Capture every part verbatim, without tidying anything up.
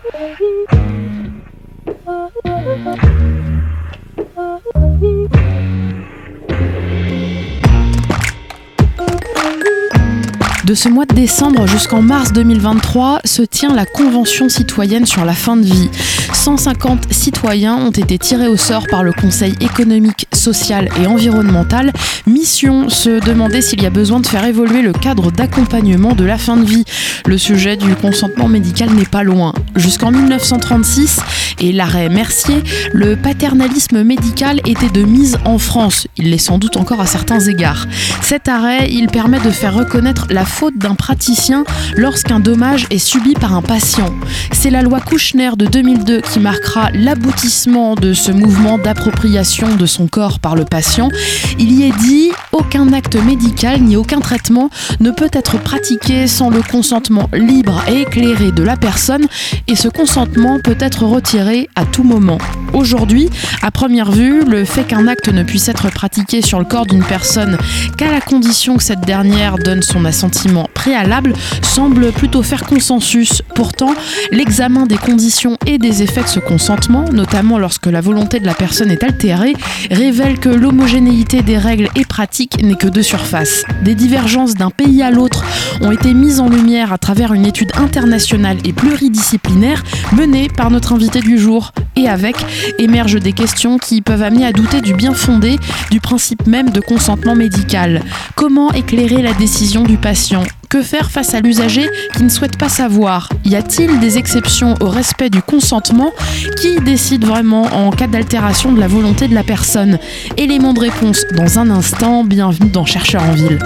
De ce mois de décembre jusqu'en mars deux mille vingt-trois se tient la Convention citoyenne sur la fin de vie. cent cinquante citoyens ont été tirés au sort par le Conseil économique, social et environnemental. Mission, se demander s'il y a besoin de faire évoluer le cadre d'accompagnement de la fin de vie. Le sujet du consentement médical n'est pas loin. Jusqu'en mille neuf cent trente-six et l'arrêt Mercier, le paternalisme médical était de mise en France. Il l'est sans doute encore à certains égards. Cet arrêt, il permet de faire reconnaître la faute d'un praticien lorsqu'un dommage est subi par un patient. C'est la loi Kouchner de deux mille deux qui marquera l'aboutissement de ce mouvement d'appropriation de son corps par le patient. Il y est dit « Aucun acte médical ni aucun traitement ne peut être pratiqué sans le consentement libre et éclairé de la personne et ce consentement peut être retiré à tout moment. » Aujourd'hui, à première vue, le fait qu'un acte ne puisse être pratiqué sur le corps d'une personne qu'à la condition que cette dernière donne son assentiment préalable semble plutôt faire consensus. Pourtant, l'examen des conditions et des effets de ce consentement, notamment lorsque la volonté de la personne est altérée, révèle que l'homogénéité des règles et pratiques n'est que de surface. Des divergences d'un pays à l'autre ont été mises en lumière à travers une étude internationale et pluridisciplinaire menée par notre invité du jour. Et avec, émergent des questions qui peuvent amener à douter du bien fondé du principe même de consentement médical. Comment éclairer la décision du patient ? Que faire face à l'usager qui ne souhaite pas savoir ? Y a-t-il des exceptions au respect du consentement ? Qui décide vraiment en cas d'altération de la volonté de la personne ? Élément de réponse dans un instant, bienvenue dans Chercheurs en ville.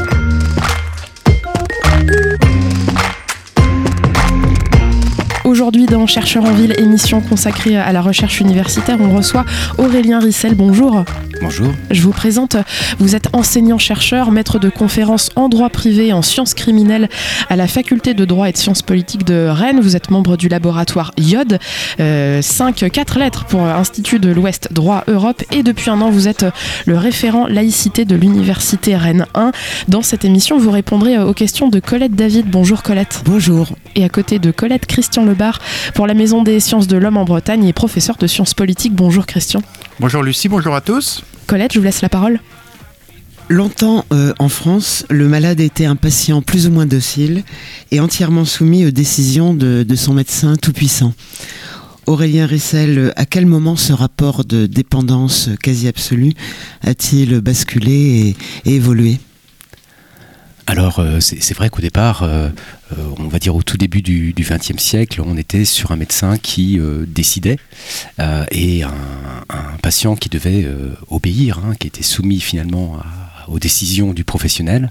Aujourd'hui dans Chercheurs en ville, émission consacrée à la recherche universitaire, on reçoit Aurélien Rissel. Bonjour. Bonjour. Je vous présente, vous êtes enseignant-chercheur, maître de conférences en droit privé et en sciences criminelles à la faculté de droit et de sciences politiques de Rennes. Vous êtes membre du laboratoire I O D, euh, cinq, quatre lettres pour Institut de l'Ouest Droit Europe, et depuis un an vous êtes le référent laïcité de l'université Rennes un. Dans cette émission, vous répondrez aux questions de Colette David. Bonjour Colette. Bonjour. Et à côté de Colette, Christian Lebar pour la Maison des sciences de l'homme en Bretagne et professeur de sciences politiques. Bonjour Christian. Bonjour Lucie, bonjour à tous. Colette, je vous laisse la parole. Longtemps euh, en France, le malade était un patient plus ou moins docile et entièrement soumis aux décisions de, de son médecin tout-puissant. Aurélien Rissel, à quel moment ce rapport de dépendance quasi absolue a-t-il basculé et, et évolué ? Alors euh, c'est, c'est vrai qu'au départ, euh, euh, on va dire au tout début du vingtième siècle, on était sur un médecin qui euh, décidait euh, et un, un patient qui devait euh, obéir, hein, qui était soumis finalement à aux décisions du professionnel.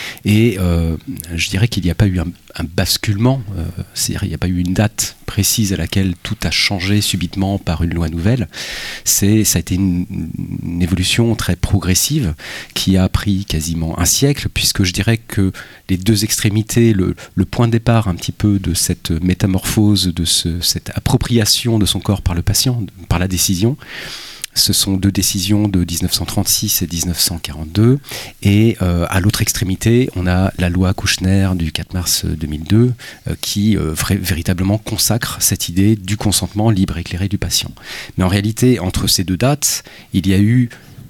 Et euh, je dirais qu'il n'y a pas eu un, un basculement, euh, c'est-à-dire il n'y a pas eu une date précise à laquelle tout a changé subitement par une loi nouvelle. C'est, ça a été une, une évolution très progressive qui a pris quasiment un siècle, puisque je dirais que les deux extrémités, le, le point de départ un petit peu de cette métamorphose, de ce, cette appropriation de son corps par le patient, par la décision, ce sont deux décisions de dix-neuf cent trente-six et dix-neuf cent quarante-deux. Et euh, à l'autre extrémité, on a la loi Kouchner du quatre mars deux mille deux euh, qui euh, vra- véritablement consacre cette idée du consentement libre et éclairé du patient. Mais en réalité, entre ces deux dates, il y a eu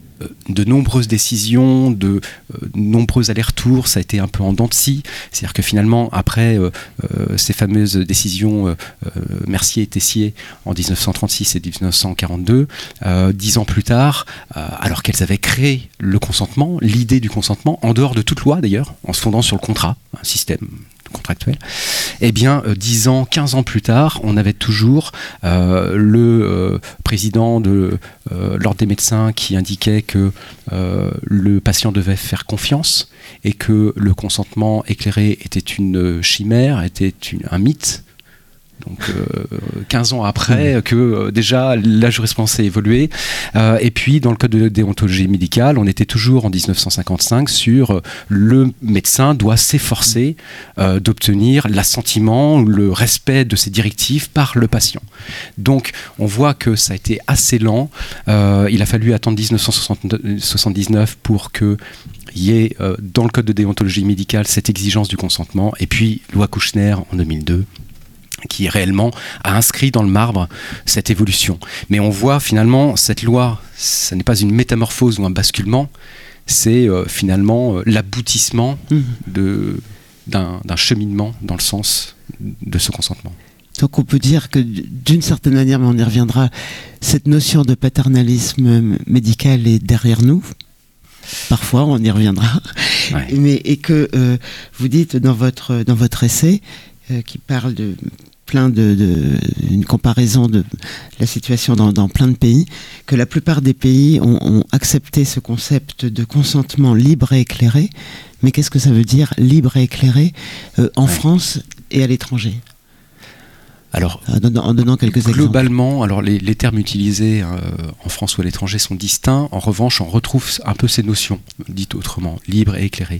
de nombreuses décisions, de euh, nombreux allers-retours, ça a été un peu en dents de scie, c'est-à-dire que finalement, après euh, euh, ces fameuses décisions euh, euh, Mercier et Tessier en dix-neuf cent trente-six et dix-neuf cent quarante-deux, euh, dix ans plus tard, euh, alors qu'elles avaient créé le consentement, l'idée du consentement, en dehors de toute loi d'ailleurs, en se fondant sur le contrat, un système contractuel, eh bien, euh, dix ans, quinze ans plus tard, on avait toujours euh, le euh, président de euh, l'Ordre des médecins qui indiquait que euh, le patient devait faire confiance et que le consentement éclairé était une chimère, était une, un mythe. Donc euh, quinze ans après que euh, déjà la jurisprudence a évolué, euh, et puis dans le code de déontologie médicale on était toujours en dix-neuf cent cinquante-cinq sur euh, le médecin doit s'efforcer euh, d'obtenir l'assentiment, le respect de ses directives par le patient. Donc on voit que ça a été assez lent, euh, il a fallu attendre dix-neuf cent soixante-dix-neuf pour que il y ait euh, dans le code de déontologie médicale cette exigence du consentement, et puis loi Kouchner en deux mille deux qui réellement a inscrit dans le marbre cette évolution. Mais on voit finalement cette loi, ça n'est pas une métamorphose ou un basculement, c'est euh, finalement euh, l'aboutissement mmh. de, d'un, d'un cheminement dans le sens de ce consentement. Donc on peut dire que d'une certaine manière, mais on y reviendra, cette notion de paternalisme médical est derrière nous. Parfois, on y reviendra. Ouais. Mais, et que euh, vous dites dans votre, dans votre essai, euh, qui parle de plein de, de une comparaison de la situation dans, dans plein de pays, que la plupart des pays ont, ont accepté ce concept de consentement libre et éclairé. Mais qu'est-ce que ça veut dire, libre et éclairé, euh, en ouais. France et à l'étranger ? Alors, en donnant, en donnant quelques globalement, exemples. alors les, les termes utilisés euh, en France ou à l'étranger sont distincts. En revanche, on retrouve un peu ces notions, dites autrement, libre et éclairé.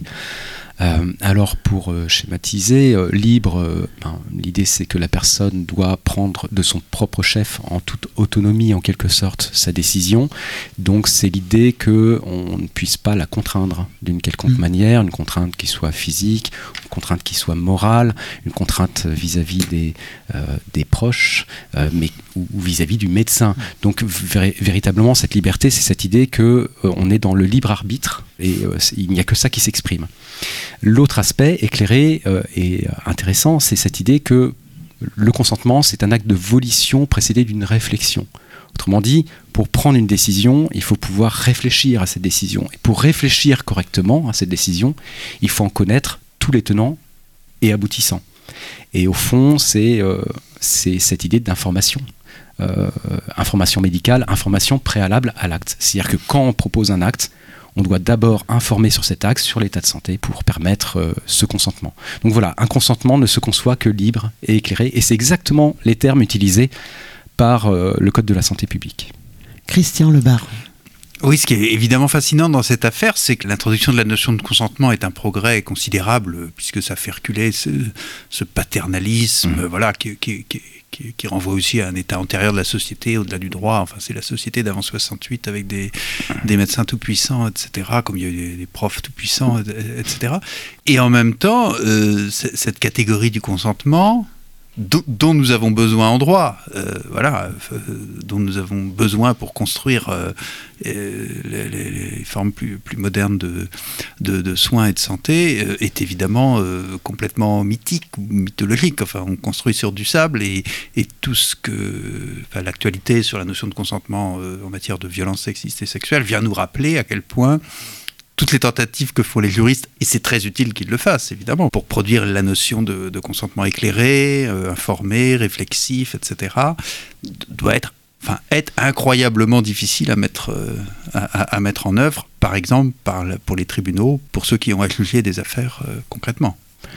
Euh, alors pour euh, schématiser, euh, libre, euh, ben, l'idée c'est que la personne doit prendre de son propre chef en toute autonomie en quelque sorte sa décision, donc c'est l'idée qu'on ne puisse pas la contraindre d'une quelconque mmh. manière, une contrainte qui soit physique, une contrainte qui soit morale, une contrainte vis-à-vis des, euh, des proches, euh, mais, ou, ou vis-à-vis du médecin. Donc vé- véritablement cette liberté, c'est cette idée qu'on euh, est dans le libre arbitre et euh, il n'y a que ça qui s'exprime. L'autre aspect éclairé euh, et intéressant, c'est cette idée que le consentement, c'est un acte de volition précédé d'une réflexion. Autrement dit, pour prendre une décision, il faut pouvoir réfléchir à cette décision. Et pour réfléchir correctement à cette décision, il faut en connaître tous les tenants et aboutissants. Et au fond, c'est, euh, c'est cette idée d'information. Euh, information médicale, information préalable à l'acte. C'est-à-dire que quand on propose un acte, on doit d'abord informer sur cet acte, sur l'état de santé, pour permettre euh, ce consentement. Donc voilà, un consentement ne se conçoit que libre et éclairé, et c'est exactement les termes utilisés par euh, le Code de la santé publique. Christian Lebar. Oui, ce qui est évidemment fascinant dans cette affaire, c'est que l'introduction de la notion de consentement est un progrès considérable, puisque ça fait reculer ce, ce paternalisme, mmh. voilà, qui, qui, qui, qui, qui renvoie aussi à un état antérieur de la société, au-delà du droit. Enfin, c'est la société d'avant soixante-huit avec des, des médecins tout-puissants, et cetera, comme il y a eu des, des profs tout-puissants, et cetera. Et en même temps, euh, cette catégorie du consentement, dont nous avons besoin en droit, euh, voilà, euh, dont nous avons besoin pour construire euh, euh, les, les, les formes plus, plus modernes de, de, de soins et de santé, euh, est évidemment euh, complètement mythique ou mythologique. Enfin, on construit sur du sable et, et tout ce que, enfin, l'actualité sur la notion de consentement euh, en matière de violence sexiste et sexuelle vient nous rappeler à quel point toutes les tentatives que font les juristes, et c'est très utile qu'ils le fassent, évidemment, pour produire la notion de, de consentement éclairé, euh, informé, réflexif, et cetera, doit être, enfin, être incroyablement difficile à mettre, euh, à, à mettre en œuvre, par exemple, par, pour les tribunaux, pour ceux qui ont à juger des affaires euh, concrètement.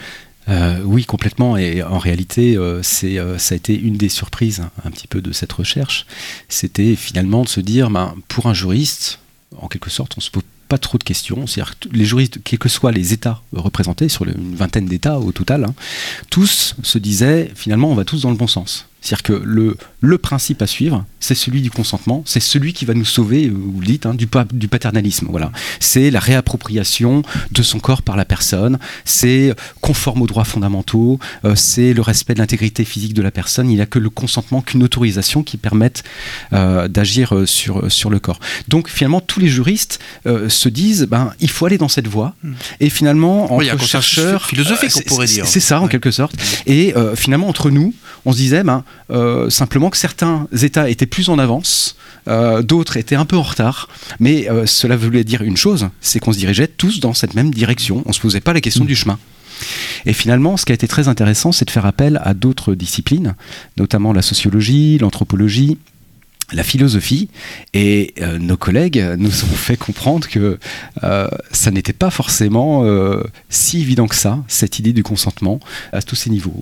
Euh, oui, complètement. Et en réalité, euh, c'est, euh, ça a été une des surprises hein, un petit peu de cette recherche. C'était finalement de se dire, ben, pour un juriste, en quelque sorte, on se pose pas trop de questions, c'est-à-dire que les juristes, quels que soient les États représentés, sur une vingtaine d'États au total, hein, tous se disaient, finalement, on va tous dans le bon sens. C'est-à-dire que le, le principe à suivre, c'est celui du consentement, c'est celui qui va nous sauver, vous le dites, hein, du, du paternalisme. Voilà. C'est la réappropriation de son corps par la personne, c'est conforme aux droits fondamentaux, euh, c'est le respect de l'intégrité physique de la personne. Il n'y a que le consentement, qu'une autorisation qui permette euh, d'agir sur, sur le corps. Donc finalement, tous les juristes euh, se disent, ben, il faut aller dans cette voie. Mmh. Et finalement, entre oui, chercheurs... philosophique, euh, on pourrait dire. C'est ça, en ouais. quelque sorte. Et euh, finalement, entre nous, on se disait, ben, Euh, simplement que certains États étaient plus en avance, euh, d'autres étaient un peu en retard, mais euh, cela voulait dire une chose, c'est qu'on se dirigeait tous dans cette même direction, on ne se posait pas la question mmh. du chemin. Et finalement, ce qui a été très intéressant, c'est de faire appel à d'autres disciplines, notamment la sociologie, l'anthropologie, la philosophie, et euh, nos collègues nous ont fait comprendre que euh, ça n'était pas forcément euh, si évident que ça, cette idée du consentement, à tous ces niveaux.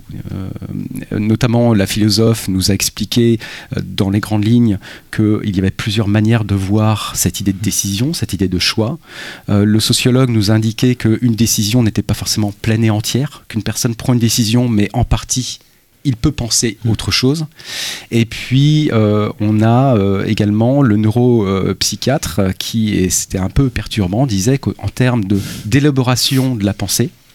Euh, notamment, la philosophe nous a expliqué euh, dans les grandes lignes qu'il y avait plusieurs manières de voir cette idée de décision, cette idée de choix. Euh, le sociologue nous a indiqué qu'une décision n'était pas forcément pleine et entière, qu'une personne prend une décision, mais en partie, il peut penser autre chose. Et puis, euh, on a euh, également le neuropsychiatre euh, qui, et c'était un peu perturbant, disait qu'en termes de, d'élaboration de la pensée,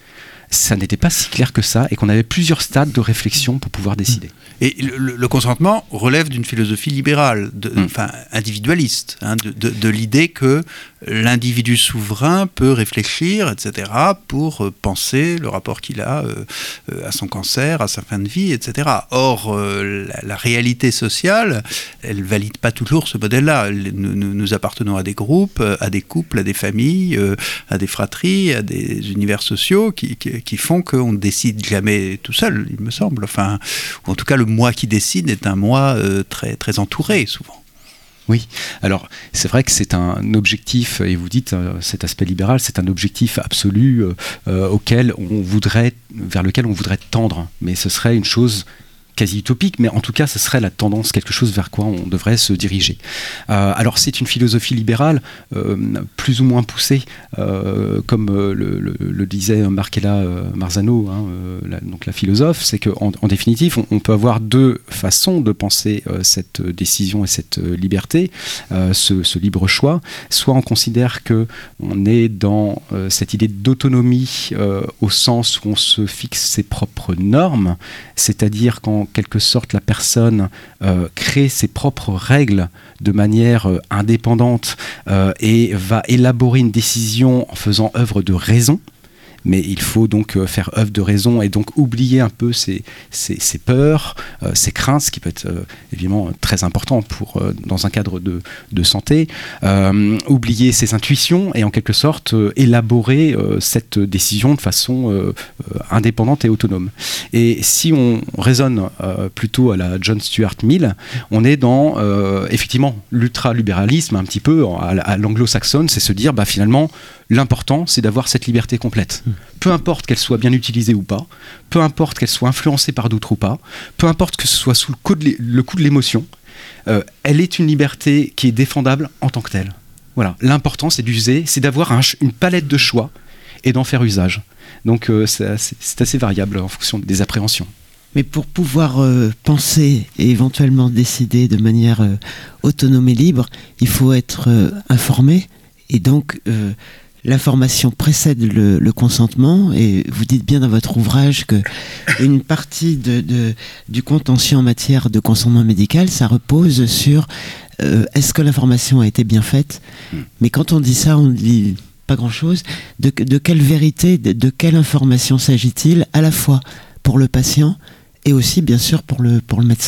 ça n'était pas si clair que ça et qu'on avait plusieurs stades de réflexion pour pouvoir décider. Et le, le consentement relève d'une philosophie libérale, de, mmh. enfin individualiste, hein, de, de, de l'idée que l'individu souverain peut réfléchir, et cetera, pour penser le rapport qu'il a euh, à son cancer, à sa fin de vie, et cetera. Or, euh, la, la réalité sociale, elle valide pas toujours ce modèle-là. Nous, nous, nous appartenons à des groupes, à des couples, à des familles, euh, à des fratries, à des univers sociaux qui, qui, qui font qu'on ne décide jamais tout seul, il me semble. Enfin, ou en tout cas, le moi qui décide est un moi euh, très, très entouré, souvent. Oui, alors c'est vrai que c'est un objectif, et vous dites euh, cet aspect libéral, c'est un objectif absolu euh, euh, auquel on voudrait, vers lequel on voudrait tendre, mais ce serait une chose quasi utopique, mais en tout cas, ce serait la tendance, quelque chose vers quoi on devrait se diriger. Euh, alors, c'est une philosophie libérale, euh, plus ou moins poussée, euh, comme euh, le, le, le disait Marcella euh, Marzano, hein, euh, la, donc la philosophe, c'est qu'en en définitive, on, on peut avoir deux façons de penser euh, cette décision et cette euh, liberté, euh, ce, ce libre choix. Soit on considère qu'on est dans euh, cette idée d'autonomie euh, au sens où on se fixe ses propres normes, c'est-à-dire qu'en quelque sorte la personne euh, crée ses propres règles de manière euh, indépendante euh, et va élaborer une décision en faisant œuvre de raison. Mais il faut donc euh, faire œuvre de raison et donc oublier un peu ses, ses, ses peurs, euh, ses craintes, ce qui peut être euh, évidemment très important pour, euh, dans un cadre de, de santé, euh, oublier ses intuitions et en quelque sorte euh, élaborer euh, cette décision de façon euh, euh, indépendante et autonome. Et si on raisonne euh, plutôt à la John Stuart Mill, on est dans euh, effectivement l'ultralibéralisme un petit peu à, à l'anglo-saxonne, c'est se dire bah, finalement l'important c'est d'avoir cette liberté complète. Peu importe qu'elle soit bien utilisée ou pas, peu importe qu'elle soit influencée par d'autres ou pas, peu importe que ce soit sous le coup de, le coup de l'émotion, euh, elle est une liberté qui est défendable en tant que telle. Voilà. L'important, c'est d'user, c'est d'avoir un, une palette de choix et d'en faire usage. Donc euh, c'est, assez, c'est assez variable en fonction des appréhensions. Mais pour pouvoir euh, penser et éventuellement décider de manière euh, autonome et libre, il faut être euh, informé et donc... Euh, l'information précède le, le consentement et vous dites bien dans votre ouvrage que une partie de, de, du contentieux en matière de consentement médical, ça repose sur euh, est-ce que l'information a été bien faite ? Mais quand on dit ça, on dit pas grand-chose. De, de quelle vérité, de, de quelle information s'agit-il à la fois pour le patient et aussi bien sûr pour le, pour le médecin ?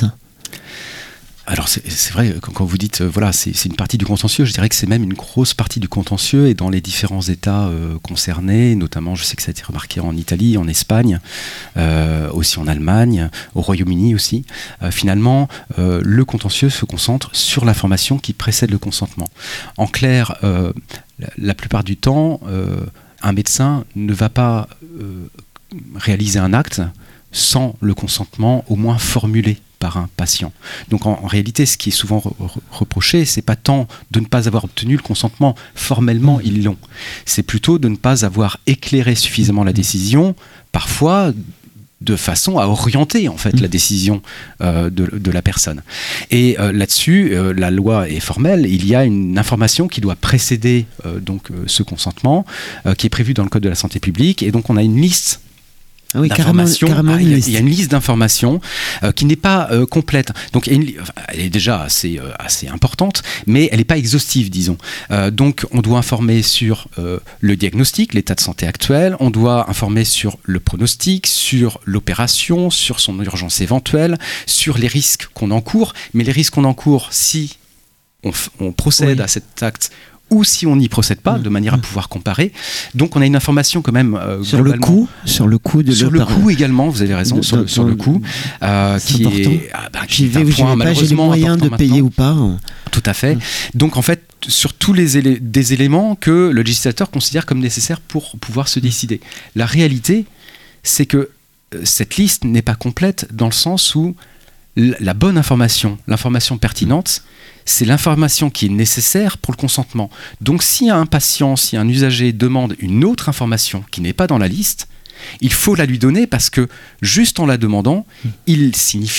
Alors c'est, c'est vrai, quand, quand vous dites, euh, voilà, c'est, c'est une partie du contentieux, je dirais que c'est même une grosse partie du contentieux et dans les différents États euh, concernés, notamment je sais que ça a été remarqué en Italie, en Espagne, euh, aussi en Allemagne, au Royaume-Uni aussi, euh, finalement euh, le contentieux se concentre sur l'information qui précède le consentement. En clair, euh, la, la plupart du temps, euh, un médecin ne va pas euh, réaliser un acte sans le consentement au moins formulé par un patient. Donc en, en réalité, ce qui est souvent re- re- reproché, c'est pas tant de ne pas avoir obtenu le consentement, formellement ils l'ont, c'est plutôt de ne pas avoir éclairé suffisamment la décision, parfois de façon à orienter en fait la décision euh, de, de la personne. Et euh, là-dessus, euh, la loi est formelle, il y a une information qui doit précéder euh, donc euh, ce consentement, euh, qui est prévue dans le Code de la santé publique, et donc on a une liste Ah oui, carrément, carrément ah, il, y a, il y a une liste d'informations euh, qui n'est pas euh, complète. Donc, il y a une, enfin, elle est déjà assez, euh, assez importante, mais elle n'est pas exhaustive, disons. Euh, donc, on doit informer sur euh, le diagnostic, l'état de santé actuel. On doit informer sur le pronostic, sur l'opération, sur son urgence éventuelle, sur les risques qu'on encourt. Mais les risques qu'on encourt, si on, f- on procède oui. à cet acte ou si on n'y procède pas, de manière à pouvoir comparer. Donc on a une information quand même euh, sur le coût, sur le coût de sur le coût également. Vous avez raison de, sur, le, sur le coût, euh, qui important. est ah, bah, qui j'y vais, j'y vais pas, j'ai les moyens de payer ou pas. Tout à fait. Donc en fait, sur tous les élé- des éléments que le législateur considère comme nécessaires pour pouvoir se décider. La réalité, c'est que euh, cette liste n'est pas complète dans le sens où l- la bonne information, l'information pertinente, c'est l'information qui est nécessaire pour le consentement. Donc si un patient, si un usager demande une autre information qui n'est pas dans la liste, il faut la lui donner parce que juste en la demandant, il signifie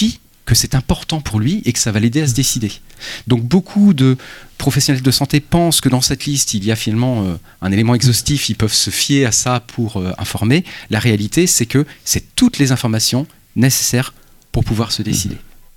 que c'est important pour lui et que ça va l'aider à se décider. Donc beaucoup de professionnels de santé pensent que dans cette liste, il y a finalement euh, un élément exhaustif, ils peuvent se fier à ça pour euh, informer. La réalité, c'est que c'est toutes les informations nécessaires pour pouvoir se décider.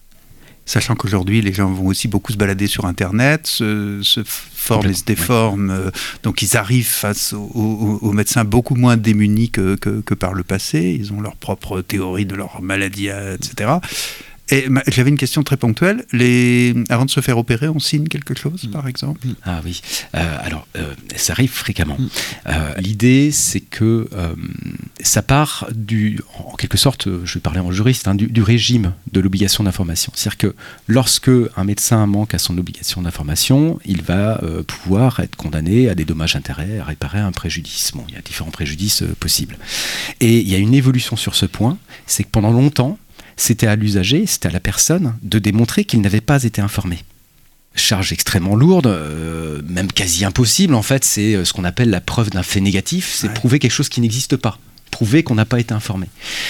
Sachant qu'aujourd'hui, les gens vont aussi beaucoup se balader sur Internet, se, se forment et se déforment. Oui. Euh, donc, ils arrivent face aux, aux, aux médecins beaucoup moins démunis que, que, que par le passé. Ils ont leur propre théorie de leur maladie, et cetera. Et ma, j'avais une question très ponctuelle. Les, avant de se faire opérer, on signe quelque chose, mmh. par exemple ? Ah oui. Euh, alors, euh, ça arrive fréquemment. Mmh. Euh, l'idée, c'est que euh, ça part du, en quelque sorte, je vais parler en juriste, hein, du, du régime de l'obligation d'information. C'est-à-dire que lorsque un médecin manque à son obligation d'information, il va euh, pouvoir être condamné à des dommages-intérêts, à réparer un préjudice. Bon, il y a différents préjudices euh, possibles. Et il y a une évolution sur ce point, c'est que pendant longtemps, c'était à l'usager, c'était à la personne de démontrer qu'il n'avait pas été informé. Charge extrêmement lourde, euh, même quasi impossible en fait, c'est ce qu'on appelle la preuve d'un fait négatif, c'est ouais. prouver quelque chose qui n'existe pas, prouver qu'on n'a pas été informé.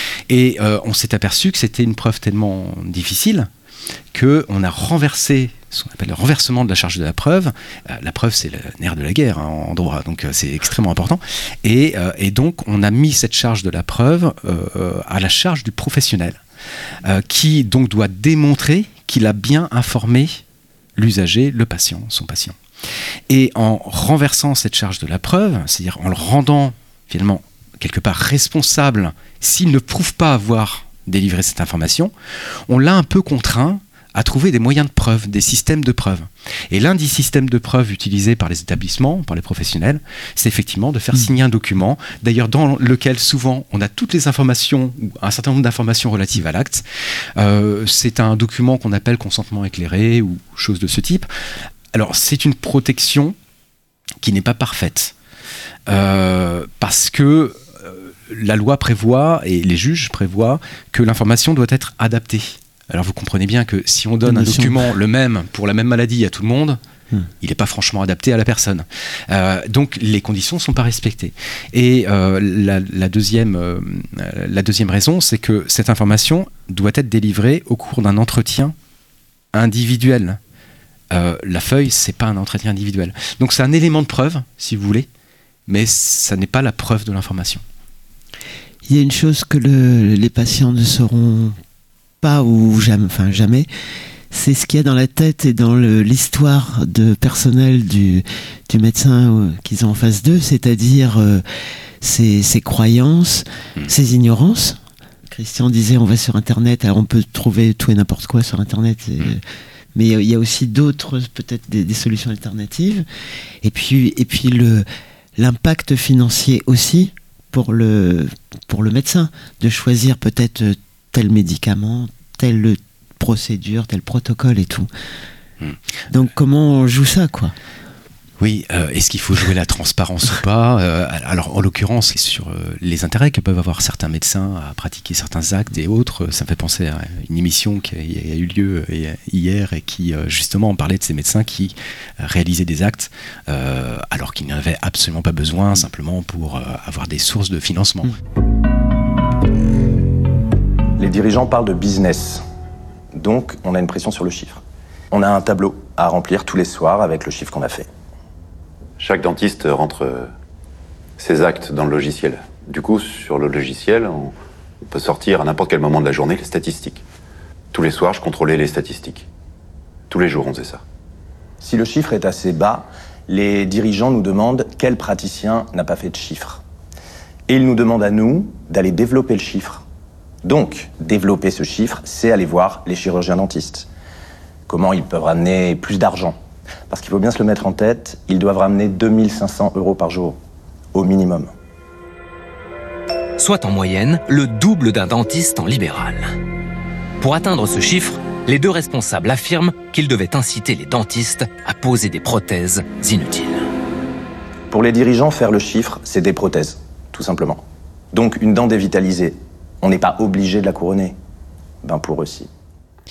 Et euh, on s'est aperçu que c'était une preuve tellement difficile qu'on a renversé ce qu'on appelle le renversement de la charge de la preuve. Euh, la preuve, c'est le nerf de la guerre hein, en droit, donc euh, c'est extrêmement important. Et, euh, et donc, on a mis cette charge de la preuve euh, à la charge du professionnel, euh, qui donc doit démontrer qu'il a bien informé l'usager, le patient, son patient. Et en renversant cette charge de la preuve, c'est-à-dire en le rendant finalement quelque part responsable s'il ne prouve pas avoir délivré cette information, on l'a un peu contraint à trouver des moyens de preuve, des systèmes de preuve. Et l'un des systèmes de preuve utilisés par les établissements, par les professionnels, c'est effectivement de faire mmh. signer un document, d'ailleurs dans lequel souvent on a toutes les informations, ou un certain nombre d'informations relatives à l'acte. Euh, c'est un document qu'on appelle consentement éclairé, ou chose de ce type. Alors c'est une protection qui n'est pas parfaite, euh, parce que euh, la loi prévoit, et les juges prévoient, que l'information doit être adaptée. Alors vous comprenez bien que si on donne un document le même pour la même maladie à tout le monde, hmm. il n'est pas franchement adapté à la personne. Euh, donc les conditions ne sont pas respectées. Et euh, la, la, deuxième, euh, la deuxième raison, c'est que cette information doit être délivrée au cours d'un entretien individuel. Euh, la feuille, c'est pas un entretien individuel. Donc c'est un élément de preuve, si vous voulez, mais ça n'est pas la preuve de l'information. Il y a une chose que le, les patients ne sauront pas ou jamais, enfin jamais, c'est ce qu'il y a dans la tête et dans le, l'histoire de personnel du, du médecin euh, qu'ils ont en face d'eux, c'est-à-dire euh, ses, ses croyances, mmh. ses ignorances. Christian disait on va sur Internet, alors on peut trouver tout et n'importe quoi sur Internet, et, mmh. mais il y a aussi d'autres, peut-être des, des solutions alternatives. Et puis, et puis le, l'impact financier aussi pour le, pour le médecin, de choisir peut-être tel médicament, telle procédure, tel protocole et tout. Mmh. Donc comment on joue ça, quoi ? Oui, euh, est-ce qu'il faut jouer la transparence ou pas ? euh, Alors en l'occurrence, sur euh, les intérêts que peuvent avoir certains médecins à pratiquer certains actes et autres, ça me fait penser à une émission qui a, a eu lieu hier et qui euh, justement parlait de ces médecins qui euh, réalisaient des actes euh, alors qu'ils n'en avaient absolument pas besoin, simplement pour euh, avoir des sources de financement. Les dirigeants parlent de business, donc on a une pression sur le chiffre. On a un tableau à remplir tous les soirs avec le chiffre qu'on a fait. Chaque dentiste rentre ses actes dans le logiciel. Du coup, sur le logiciel, on peut sortir à n'importe quel moment de la journée les statistiques. Tous les soirs, je contrôlais les statistiques. Tous les jours, on faisait ça. Si le chiffre est assez bas, les dirigeants nous demandent quel praticien n'a pas fait de chiffre. Et ils nous demandent à nous d'aller développer le chiffre. Donc, développer ce chiffre, c'est aller voir les chirurgiens dentistes. Comment ils peuvent ramener plus d'argent ? Parce qu'il faut bien se le mettre en tête, ils doivent ramener deux mille cinq cents euros par jour, au minimum. Soit en moyenne, le double d'un dentiste en libéral. Pour atteindre ce chiffre, les deux responsables affirment qu'ils devaient inciter les dentistes à poser des prothèses inutiles. Pour les dirigeants, faire le chiffre, c'est des prothèses, tout simplement. Donc une dent dévitalisée, on n'est pas obligé de la couronner. Ben pour eux, si.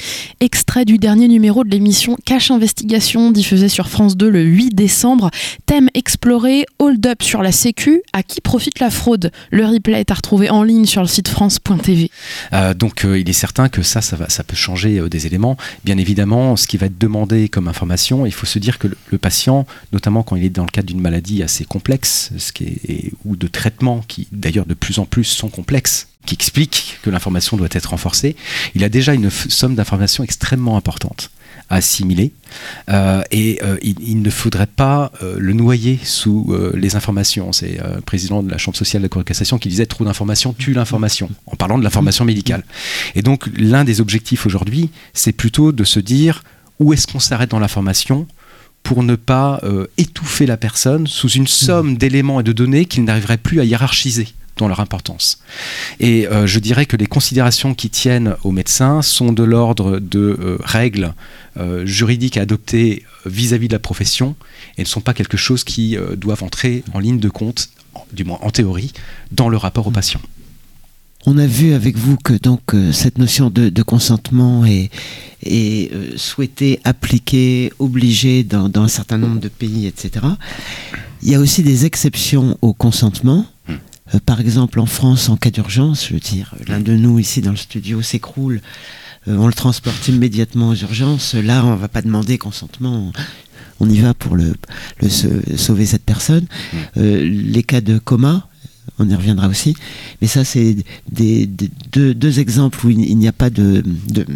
extrait du dernier numéro de l'émission Cache Investigation, diffusée sur France deux le huit décembre. Thème exploré, hold-up sur la Sécu, à qui profite la fraude? Le replay est à retrouver en ligne sur le site france point t v. Euh, donc euh, il est certain que ça, ça, va, ça peut changer euh, des éléments. Bien évidemment, ce qui va être demandé comme information, il faut se dire que le, le patient, notamment quand il est dans le cadre d'une maladie assez complexe, ce qui est, et, ou de traitements qui d'ailleurs de plus en plus sont complexes, qui expliquent que l'information doit être renforcée, il a déjà une f- somme d'informations extrêmement importante à assimiler euh, et euh, il, il ne faudrait pas euh, le noyer sous euh, les informations. C'est euh, le président de la Chambre sociale de la Cour de cassation qui disait « trop d'informations tue l'information » en parlant de l'information médicale. Et donc l'un des objectifs aujourd'hui, c'est plutôt de se dire où est-ce qu'on s'arrête dans l'information pour ne pas euh, étouffer la personne sous une somme d'éléments et de données qu'il n'arriverait plus à hiérarchiser dans leur importance. Et euh, je dirais que les considérations qui tiennent aux médecins sont de l'ordre de euh, règles euh, juridiques à adopter vis-à-vis de la profession et ne sont pas quelque chose qui euh, doivent entrer en ligne de compte, du moins en théorie, dans le rapport au patient. On a vu avec vous que donc euh, cette notion de, de consentement est, est euh, souhaitée, appliquée, obligée dans, dans un certain nombre de pays, et cetera. Il y a aussi des exceptions au consentement. Mmh. Euh, par exemple, en France, en cas d'urgence, je veux dire, l'un de nous ici dans le studio s'écroule, euh, on le transporte immédiatement aux urgences. Là, on ne va pas demander consentement. On y va pour le, le sauver cette personne. Mmh. Euh, les cas de coma, on y reviendra aussi, mais ça c'est des, des, deux, deux exemples où il, il n'y a pas de, de,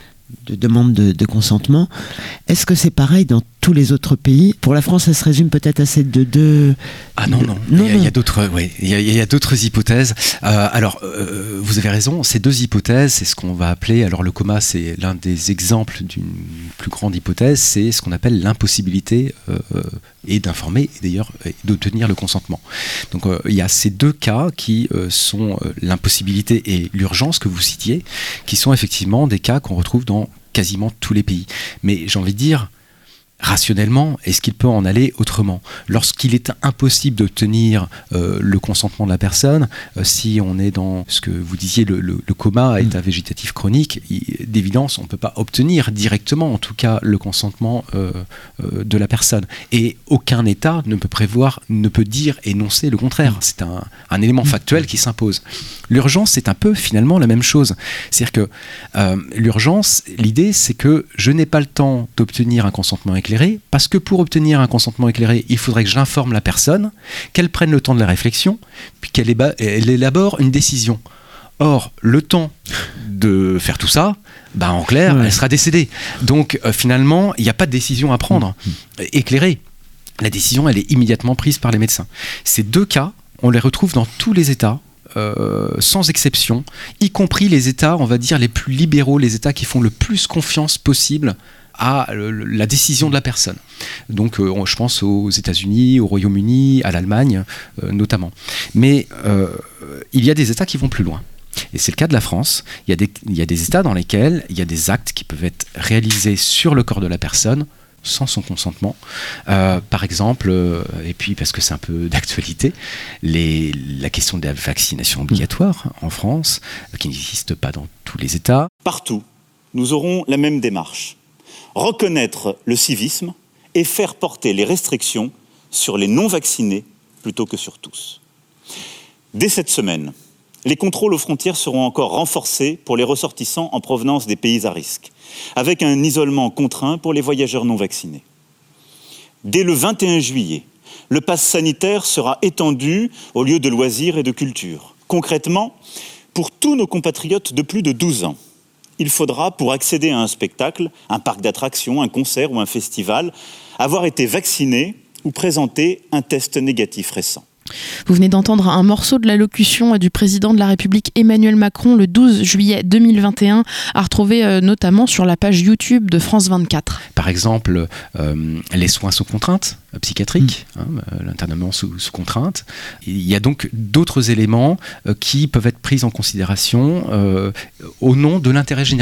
de demande de, de consentement. Est-ce que c'est pareil dans tous les autres pays? Pour la France, ça se résume peut-être à ces deux... deux ah non, non, non, il y a, il y a d'autres, ouais, il y a, il y a d'autres hypothèses. Euh, alors, euh, vous avez raison, ces deux hypothèses, c'est ce qu'on va appeler, alors le coma, c'est l'un des exemples d'une plus grande hypothèse, c'est ce qu'on appelle l'impossibilité euh, et d'informer, et d'ailleurs, et d'obtenir le consentement. Donc, euh, il y a ces deux cas qui euh, sont euh, l'impossibilité et l'urgence que vous citiez, qui sont effectivement des cas qu'on retrouve dans quasiment tous les pays. Mais j'ai envie de dire, rationnellement, est-ce qu'il peut en aller autrement? Lorsqu'il est impossible d'obtenir euh, le consentement de la personne, euh, si on est dans ce que vous disiez, le, le, le coma, état végétatif chronique, il, d'évidence, on ne peut pas obtenir directement, en tout cas, le consentement euh, euh, de la personne. Et aucun État ne peut prévoir, ne peut dire, énoncer le contraire. C'est un, un élément factuel qui s'impose. L'urgence, c'est un peu finalement la même chose. C'est-à-dire que euh, l'urgence, l'idée, c'est que je n'ai pas le temps d'obtenir un consentement éclairé, parce que pour obtenir un consentement éclairé, il faudrait que j'informe la personne, qu'elle prenne le temps de la réflexion, puis qu'elle éba- elle élabore une décision. Or, le temps de faire tout ça, bah en clair, ouais. elle sera décédée. Donc, euh, finalement, il n'y a pas de décision à prendre mmh. éclairée. La décision, elle est immédiatement prise par les médecins. Ces deux cas, on les retrouve dans tous les États, Euh, sans exception, y compris les États, on va dire, les plus libéraux, les États qui font le plus confiance possible à la décision de la personne. Donc euh, je pense aux États-Unis, au Royaume-Uni, à l'Allemagne euh, notamment. Mais euh, il y a des États qui vont plus loin. Et c'est le cas de la France. Il y a des, il y a des États dans lesquels il y a des actes qui peuvent être réalisés sur le corps de la personne sans son consentement. Euh, par exemple, euh, et puis parce que c'est un peu d'actualité, les, la question de la vaccination obligatoire en France, euh, qui n'existe pas dans tous les États. Partout, nous aurons la même démarche. Reconnaître le civisme et faire porter les restrictions sur les non-vaccinés plutôt que sur tous. Dès cette semaine, les contrôles aux frontières seront encore renforcés pour les ressortissants en provenance des pays à risque, avec un isolement contraint pour les voyageurs non vaccinés. Dès le vingt et un juillet, le pass sanitaire sera étendu aux lieux de loisirs et de culture. Concrètement, pour tous nos compatriotes de plus de douze ans, il faudra, pour accéder à un spectacle, un parc d'attractions, un concert ou un festival, avoir été vacciné ou présenter un test négatif récent. Vous venez d'entendre un morceau de l'allocution du président de la République Emmanuel Macron le douze juillet deux mille vingt et un, à retrouver euh, notamment sur la page YouTube de France vingt-quatre. Par exemple, euh, les soins sous contrainte euh, psychiatrique, mmh. hein, l'internement sous, sous contrainte. Il y a donc d'autres éléments euh, qui peuvent être pris en considération euh, au nom de l'intérêt général. Mmh.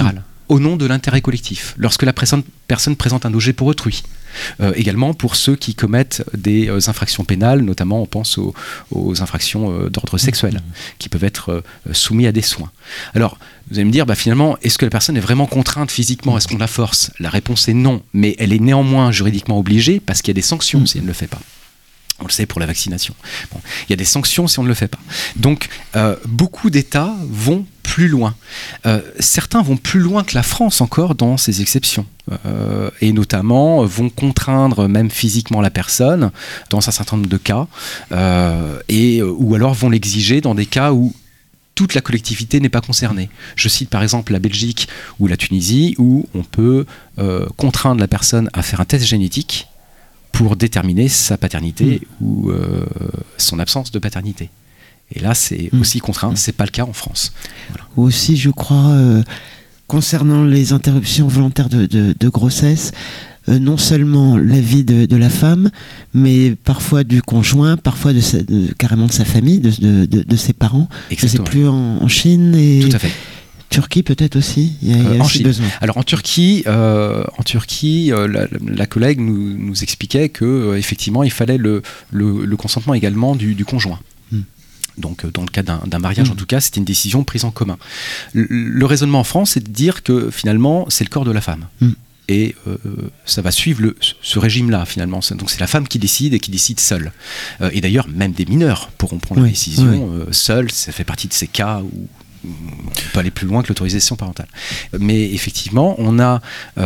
au nom de l'intérêt collectif, lorsque la personne, personne présente un danger pour autrui. Euh, également pour ceux qui commettent des euh, infractions pénales, notamment on pense aux, aux infractions euh, d'ordre sexuel, qui peuvent être euh, soumis à des soins. Alors, vous allez me dire, bah, finalement, est-ce que la personne est vraiment contrainte physiquement? Est-ce qu'on la force? La réponse est non, mais elle est néanmoins juridiquement obligée parce qu'il y a des sanctions si elle ne le fait pas. On le sait pour la vaccination. Bon, il y a des sanctions si on ne le fait pas. Donc, euh, beaucoup d'États vont plus loin. Euh, certains vont plus loin que la France encore dans ces exceptions. Euh, et notamment vont contraindre même physiquement la personne dans un certain nombre de cas, euh, et, ou alors vont l'exiger dans des cas où toute la collectivité n'est pas concernée. Je cite par exemple la Belgique ou la Tunisie, où on peut euh, contraindre la personne à faire un test génétique pour déterminer sa paternité mmh. ou euh, son absence de paternité. Et là, c'est mmh. aussi contraint. Mmh. C'est pas le cas en France. Voilà. Aussi, je crois, euh, concernant les interruptions volontaires de, de, de grossesse, euh, non seulement la vie de, de la femme, mais parfois du conjoint, parfois de, sa, de carrément de sa famille, de, de, de, de ses parents. Exactement. C'est plus en, en Chine et. Tout à fait. Turquie peut-être aussi, il y a, il y a euh, aussi besoin. Alors en Turquie, euh, en Turquie, euh, la, la collègue nous, nous expliquait que euh, effectivement il fallait le, le, le consentement également du, du conjoint. Hmm. Donc euh, dans le cas d'un, d'un mariage, hmm. en tout cas, c'était une décision prise en commun. Le, le raisonnement en France, c'est de dire que finalement c'est le corps de la femme. Hmm. Et euh, ça va suivre le, ce régime-là, finalement. Donc c'est la femme qui décide et qui décide seule. Euh, et d'ailleurs, même des mineurs pourront prendre oui, la décision oui. euh, seuls. Ça fait partie de ces cas où on peut aller plus loin que l'autorisation parentale. Mais effectivement, on a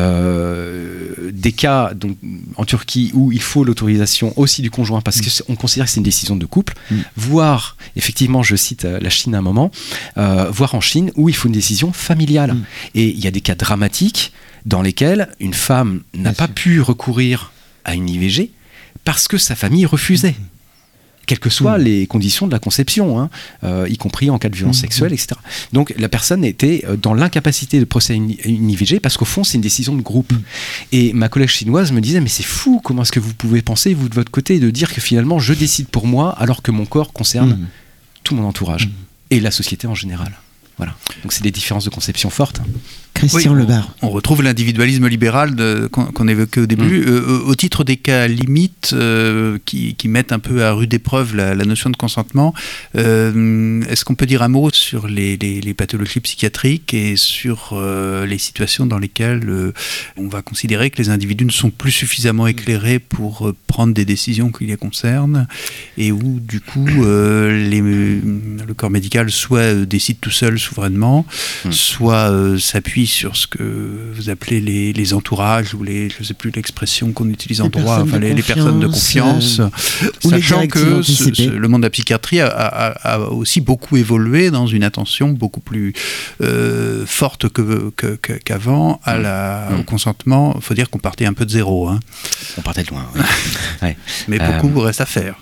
euh, des cas donc, en Turquie où il faut l'autorisation aussi du conjoint parce qu'on considère que c'est une décision de couple, mm. voire, effectivement, je cite la Chine à un moment, euh, voire en Chine où il faut une décision familiale. Mm. Et il y a des cas dramatiques dans lesquels une femme n'a Bien pas sûr. pu recourir à une I V G parce que sa famille refusait. Mm. Quelles que soient mmh. les conditions de la conception, hein, euh, y compris en cas de violence mmh. sexuelle, et cetera. Donc la personne était dans l'incapacité de procéder à une, une I V G parce qu'au fond, c'est une décision de groupe. Mmh. Et ma collègue chinoise me disait, mais c'est fou, comment est-ce que vous pouvez penser, vous de votre côté, de dire que finalement, je décide pour moi alors que mon corps concerne mmh. tout mon entourage mmh. et la société en général. Voilà. Donc c'est des différences de conception fortes. Christian oui, Lebar. On, on retrouve l'individualisme libéral de, qu'on, qu'on évoquait au début, mmh. euh, au titre des cas limites euh, qui, qui mettent un peu à rude épreuve la, la notion de consentement. Euh, est-ce qu'on peut dire un mot sur les, les, les pathologies psychiatriques et sur euh, les situations dans lesquelles euh, on va considérer que les individus ne sont plus suffisamment éclairés pour euh, prendre des décisions qui les concernent et où du coup euh, les, le corps médical soit euh, décide tout seul souverainement, mmh. soit euh, s'appuie sur ce que vous appelez les, les entourages ou les, je ne sais plus l'expression qu'on utilise en les droit, enfin, les, les personnes de confiance, euh, sachant que ce, ce, le monde de la psychiatrie a, a, a aussi beaucoup évolué dans une attention beaucoup plus euh, forte que, que, que, qu'avant à la, mmh. au consentement. Il faut dire qu'on partait un peu de zéro. Hein. On partait de loin. Oui. ouais. Mais beaucoup euh, reste à faire.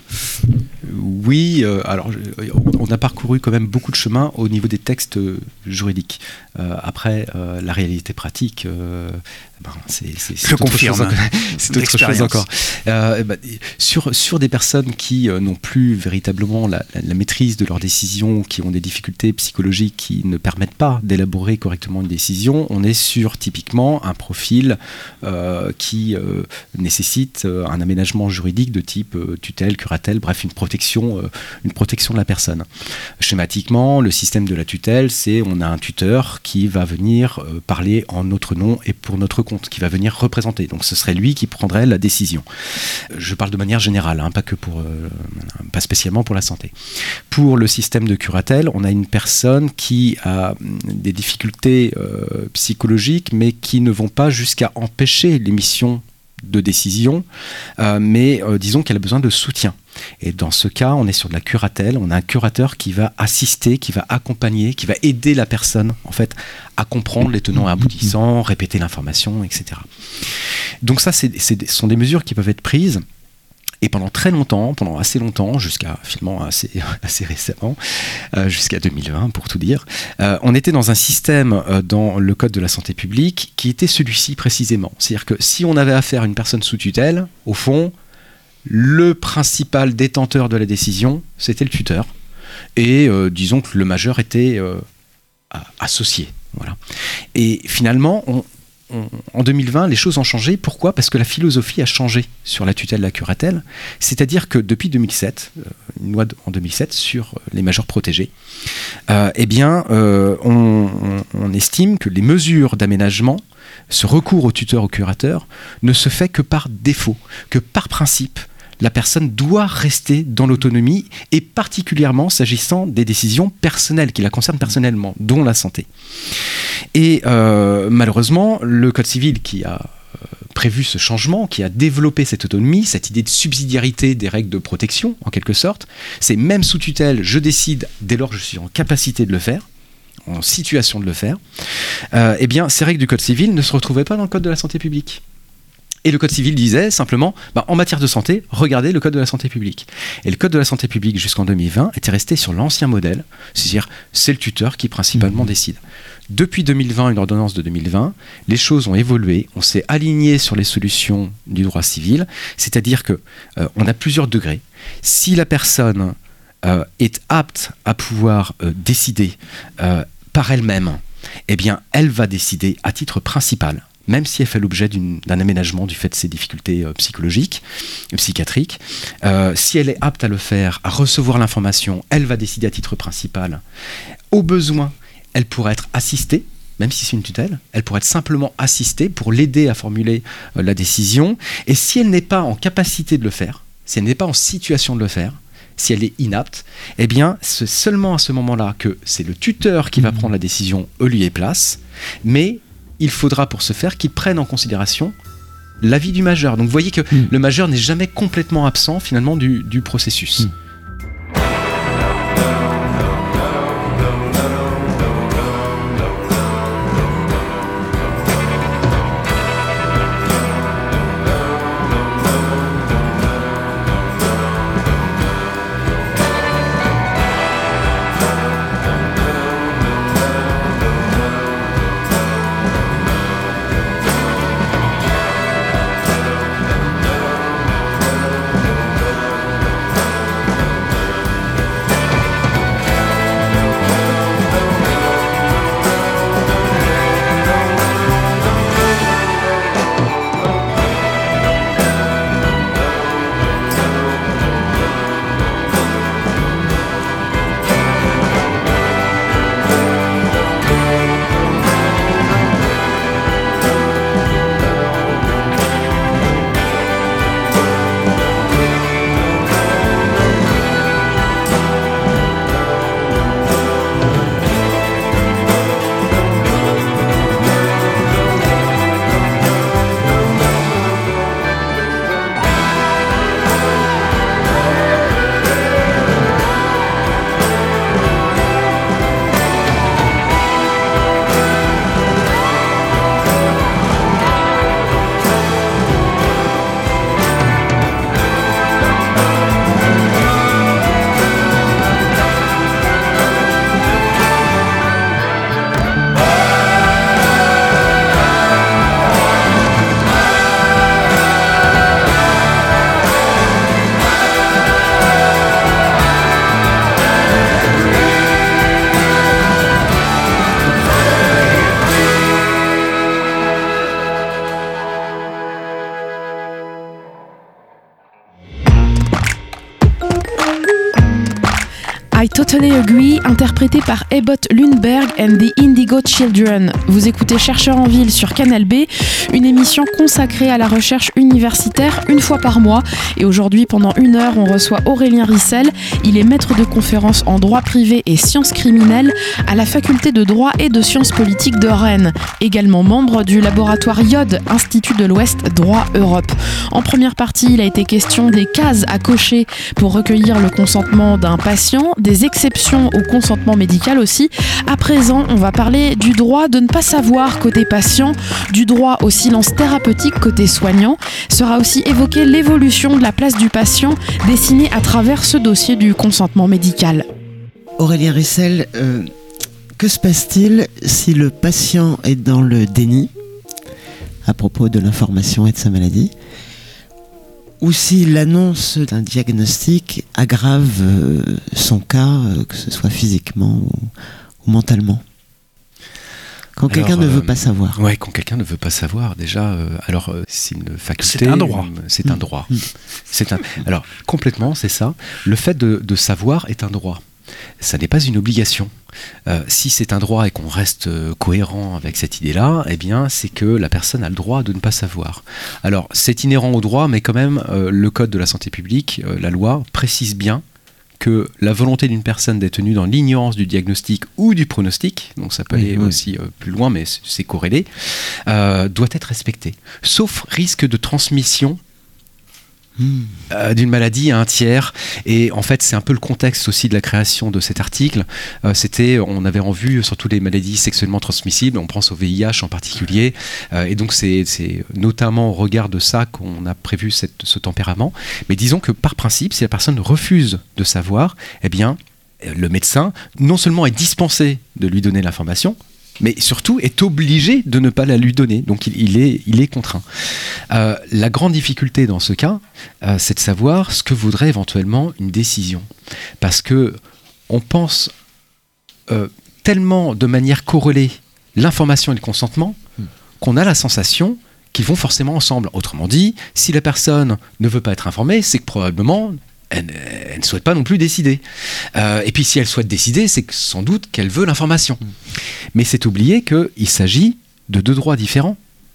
Oui, euh, alors on a parcouru quand même beaucoup de chemin au niveau des textes euh, juridiques. Euh, après, euh, la réalité pratique, euh, ben, c'est, c'est, c'est, autre chose, c'est autre chose encore. Euh, ben, sur, sur des personnes qui euh, n'ont plus véritablement la, la, la maîtrise de leurs décisions, qui ont des difficultés psychologiques qui ne permettent pas d'élaborer correctement une décision, on est sur typiquement un profil euh, qui euh, nécessite euh, un aménagement juridique de type euh, tutelle, curatelle, bref, une protection, euh, une protection de la personne. Schématiquement, le système de la tutelle, c'est on a un tuteur qui va venir euh, parler en notre nom et pour notre compte, qui va venir représenter. Donc ce serait lui qui prendrait la décision. Je parle de manière générale, hein, pas que pour, euh, pas spécialement pour la santé. Pour le système de curatelle, on a une personne qui a des difficultés euh, psychologiques, mais qui ne vont pas jusqu'à empêcher l'émission de décision, euh, mais euh, disons qu'elle a besoin de soutien. Et dans ce cas, on est sur de la curatelle, on a un curateur qui va assister, qui va accompagner, qui va aider la personne en fait à comprendre les tenants et aboutissants, répéter l'information, et cetera. Donc ça, c'est, c'est, ce sont des mesures qui peuvent être prises. Et pendant très longtemps, pendant assez longtemps, jusqu'à finalement assez, assez récemment, euh, jusqu'à deux mille vingt pour tout dire, euh, on était dans un système euh, dans le Code de la santé publique qui était celui-ci précisément. C'est-à-dire que si on avait affaire à une personne sous tutelle, au fond, le principal détenteur de la décision, c'était le tuteur. Et euh, disons que le majeur était euh, associé. Voilà. Et finalement, on, on, en deux mille vingt, les choses ont changé. Pourquoi ? Parce que la philosophie a changé sur la tutelle, la curatelle. C'est-à-dire que depuis deux mille sept, euh, une loi de, en deux mille sept sur les majeurs protégés, euh, eh bien, euh, on, on, on estime que les mesures d'aménagement, ce recours au tuteur, au curateur, ne se fait que par défaut, que par principe, la personne doit rester dans l'autonomie, et particulièrement s'agissant des décisions personnelles qui la concernent personnellement, dont la santé. Et euh, malheureusement, le Code civil qui a euh, prévu ce changement, qui a développé cette autonomie, cette idée de subsidiarité des règles de protection, en quelque sorte, c'est même sous tutelle, je décide dès lors que je suis en capacité de le faire, en situation de le faire, euh, eh bien, ces règles du Code civil ne se retrouvaient pas dans le Code de la santé publique. Et le Code civil disait simplement, bah, en matière de santé, regardez le Code de la santé publique. Et le Code de la santé publique jusqu'en deux mille vingt était resté sur l'ancien modèle, c'est-à-dire c'est le tuteur qui principalement mmh. décide. Depuis deux mille vingt, une ordonnance de deux mille vingt, les choses ont évolué, on s'est aligné sur les solutions du droit civil, c'est-à-dire que euh, on a plusieurs degrés. Si la personne euh, est apte à pouvoir euh, décider euh, par elle-même, eh bien, elle va décider à titre principal, même si elle fait l'objet d'une, d'un aménagement du fait de ses difficultés euh, psychologiques, euh, psychiatriques. Euh, si elle est apte à le faire, à recevoir l'information, elle va décider à titre principal. Au besoin, elle pourrait être assistée, même si c'est une tutelle, elle pourrait être simplement assistée pour l'aider à formuler euh, la décision. Et si elle n'est pas en capacité de le faire, si elle n'est pas en situation de le faire, si elle est inapte, eh bien, c'est seulement à ce moment-là que c'est le tuteur qui va prendre la décision au lieu et place, mais il faudra pour ce faire qu'il prenne en considération l'avis du majeur. Donc vous voyez que mmh. le majeur n'est jamais complètement absent finalement du, du processus. Mmh. I Totally Agree, interprété par Ebbot Lundberg and the Indigo Children. Vous écoutez Chercheurs en ville sur Canal B, une émission consacrée à la recherche universitaire une fois par mois. Et aujourd'hui, pendant une heure, on reçoit Aurélien Rissel. Il est maître de conférences en droit privé et sciences criminelles à la faculté de droit et de sciences politiques de Rennes. Également membre du laboratoire I O D, Institut de l'Ouest Droit Europe. En première partie, il a été question des cases à cocher pour recueillir le consentement d'un patient, des exceptions au consentement médical aussi. À présent, on va parler du droit de ne pas savoir côté patient, du droit au silence thérapeutique côté soignant. Sera aussi évoquée l'évolution de la place du patient dessinée à travers ce dossier du consentement médical. Aurélien Rissel, euh, que se passe-t-il si le patient est dans le déni à propos de l'information et de sa maladie, ou si l'annonce d'un diagnostic aggrave euh, son cas, euh, que ce soit physiquement ou, ou mentalement? Quand Alors, quelqu'un ne euh, veut pas savoir. Ouais, quand quelqu'un ne veut pas savoir, déjà, euh, alors euh, c'est une faculté. C'est un droit. euh, C'est un droit. C'est un. Alors complètement, c'est ça. Le fait de, de savoir est un droit. Ça n'est pas une obligation. Euh, si c'est un droit et qu'on reste euh, cohérent avec cette idée-là, eh bien, c'est que la personne a le droit de ne pas savoir. Alors, c'est inhérent au droit, mais quand même, euh, le code de la santé publique, euh, la loi, précise bien que la volonté d'une personne d'être tenue dans l'ignorance du diagnostic ou du pronostic, donc ça peut Oui, aller oui. aussi euh, plus loin, mais c- c'est corrélé, euh, doit être respectée. Sauf risque de transmission Mmh. euh, d'une maladie à un tiers. Et en fait, c'est un peu le contexte aussi de la création de cet article. Euh, c'était, on avait en vue surtout les maladies sexuellement transmissibles, on pense au V I H en particulier. Euh, et donc, c'est, c'est notamment au regard de ça qu'on a prévu cette, ce tempérament. Mais disons que par principe, si la personne refuse de savoir, eh bien, le médecin, non seulement est dispensé de lui donner l'information, mais surtout est obligé de ne pas la lui donner. Donc il, il, est, il est contraint. Euh, la grande difficulté dans ce cas, euh, c'est de savoir ce que vaudrait éventuellement une décision. Parce que on pense euh, tellement de manière corrélée l'information et le consentement qu'on a la sensation qu'ils vont forcément ensemble. Autrement dit, si la personne ne veut pas être informée, c'est que probablement elle, elle ne souhaite pas non plus décider. Euh, et puis si elle souhaite décider, c'est que sans doute qu'elle veut l'information. Mais c'est oublier qu'il s'agit de deux droits différents.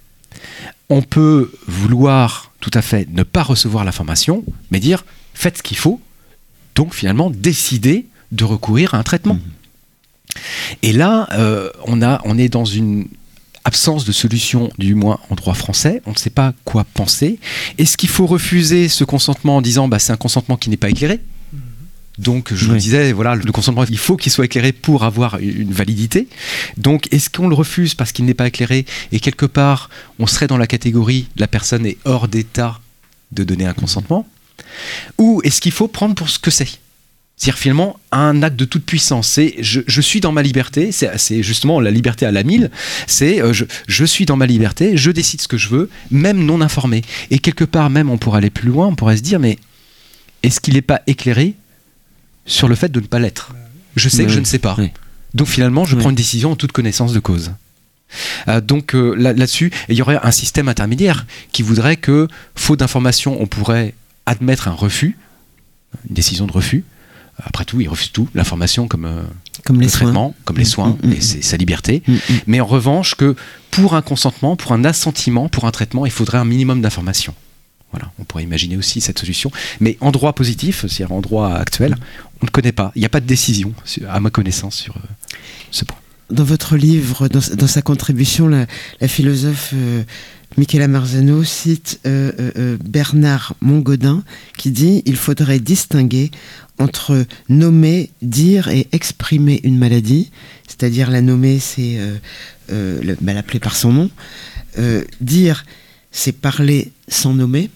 On peut vouloir tout à fait ne pas recevoir l'information, mais dire faites ce qu'il faut, donc finalement décider de recourir à un traitement. Mmh. Et là, euh, on, a, on est dans une absence de solution, du moins en droit français, on ne sait pas quoi penser. Est-ce qu'il faut refuser ce consentement en disant bah, c'est un consentement qui n'est pas éclairé ? Donc je oui. le disais, voilà, le consentement, il faut qu'il soit éclairé pour avoir une validité. Donc est-ce qu'on le refuse parce qu'il n'est pas éclairé et quelque part on serait dans la catégorie la personne est hors d'état de donner un consentement ? Ou est-ce qu'il faut prendre pour ce que c'est ? C'est-à-dire finalement un acte de toute puissance. C'est je, je suis dans ma liberté, c'est, c'est justement la liberté à la mille, c'est euh, je, je suis dans ma liberté, je décide ce que je veux, même non informé. Et quelque part même on pourrait aller plus loin, on pourrait se dire mais est-ce qu'il n'est pas éclairé sur le fait de ne pas l'être ? Je sais oui. que je ne sais pas. Oui. Donc finalement je oui. prends une décision en toute connaissance de cause. Euh, donc euh, là, là-dessus, il y aurait un système intermédiaire qui voudrait que, faute d'information, on pourrait admettre un refus, une décision de refus. Après tout, il refuse tout, l'information comme, euh, comme le les traitement, soins. comme les soins, mmh, mmh. et c'est sa liberté. Mmh, mmh. Mais en revanche, que pour un consentement, pour un assentiment, pour un traitement, il faudrait un minimum d'informations. Voilà, on pourrait imaginer aussi cette solution. Mais en droit positif, c'est-à-dire en droit actuel, on ne connaît pas. Il n'y a pas de décision, à ma connaissance, sur euh, ce point. Dans votre livre, dans, dans sa contribution, la, la philosophe euh, Michela Marzano cite euh, euh, Bernard Mongodin qui dit « Il faudrait distinguer entre nommer, dire et exprimer une maladie, c'est-à-dire la nommer, c'est euh, euh, le, bah, l'appeler par son nom, euh, dire, c'est parler sans nommer,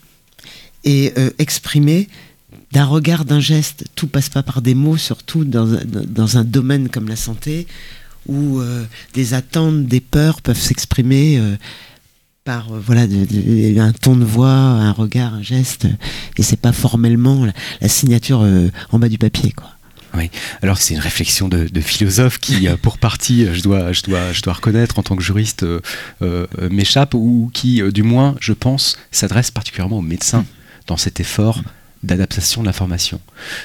et euh, exprimer d'un regard, d'un geste. Tout passe pas par des mots, surtout dans, dans un domaine comme la santé, où euh, des attentes, des peurs peuvent s'exprimer euh, par euh, voilà, de, de, un ton de voix, un regard, un geste, et c'est pas formellement la, la signature euh, en bas du papier, quoi. Oui, alors c'est une réflexion de, de philosophe qui, pour partie, je dois, je dois, je dois reconnaître en tant que juriste, euh, euh, m'échappe, ou qui, euh, du moins, je pense, s'adresse particulièrement aux médecins dans cet effort d'adaptation de l'information.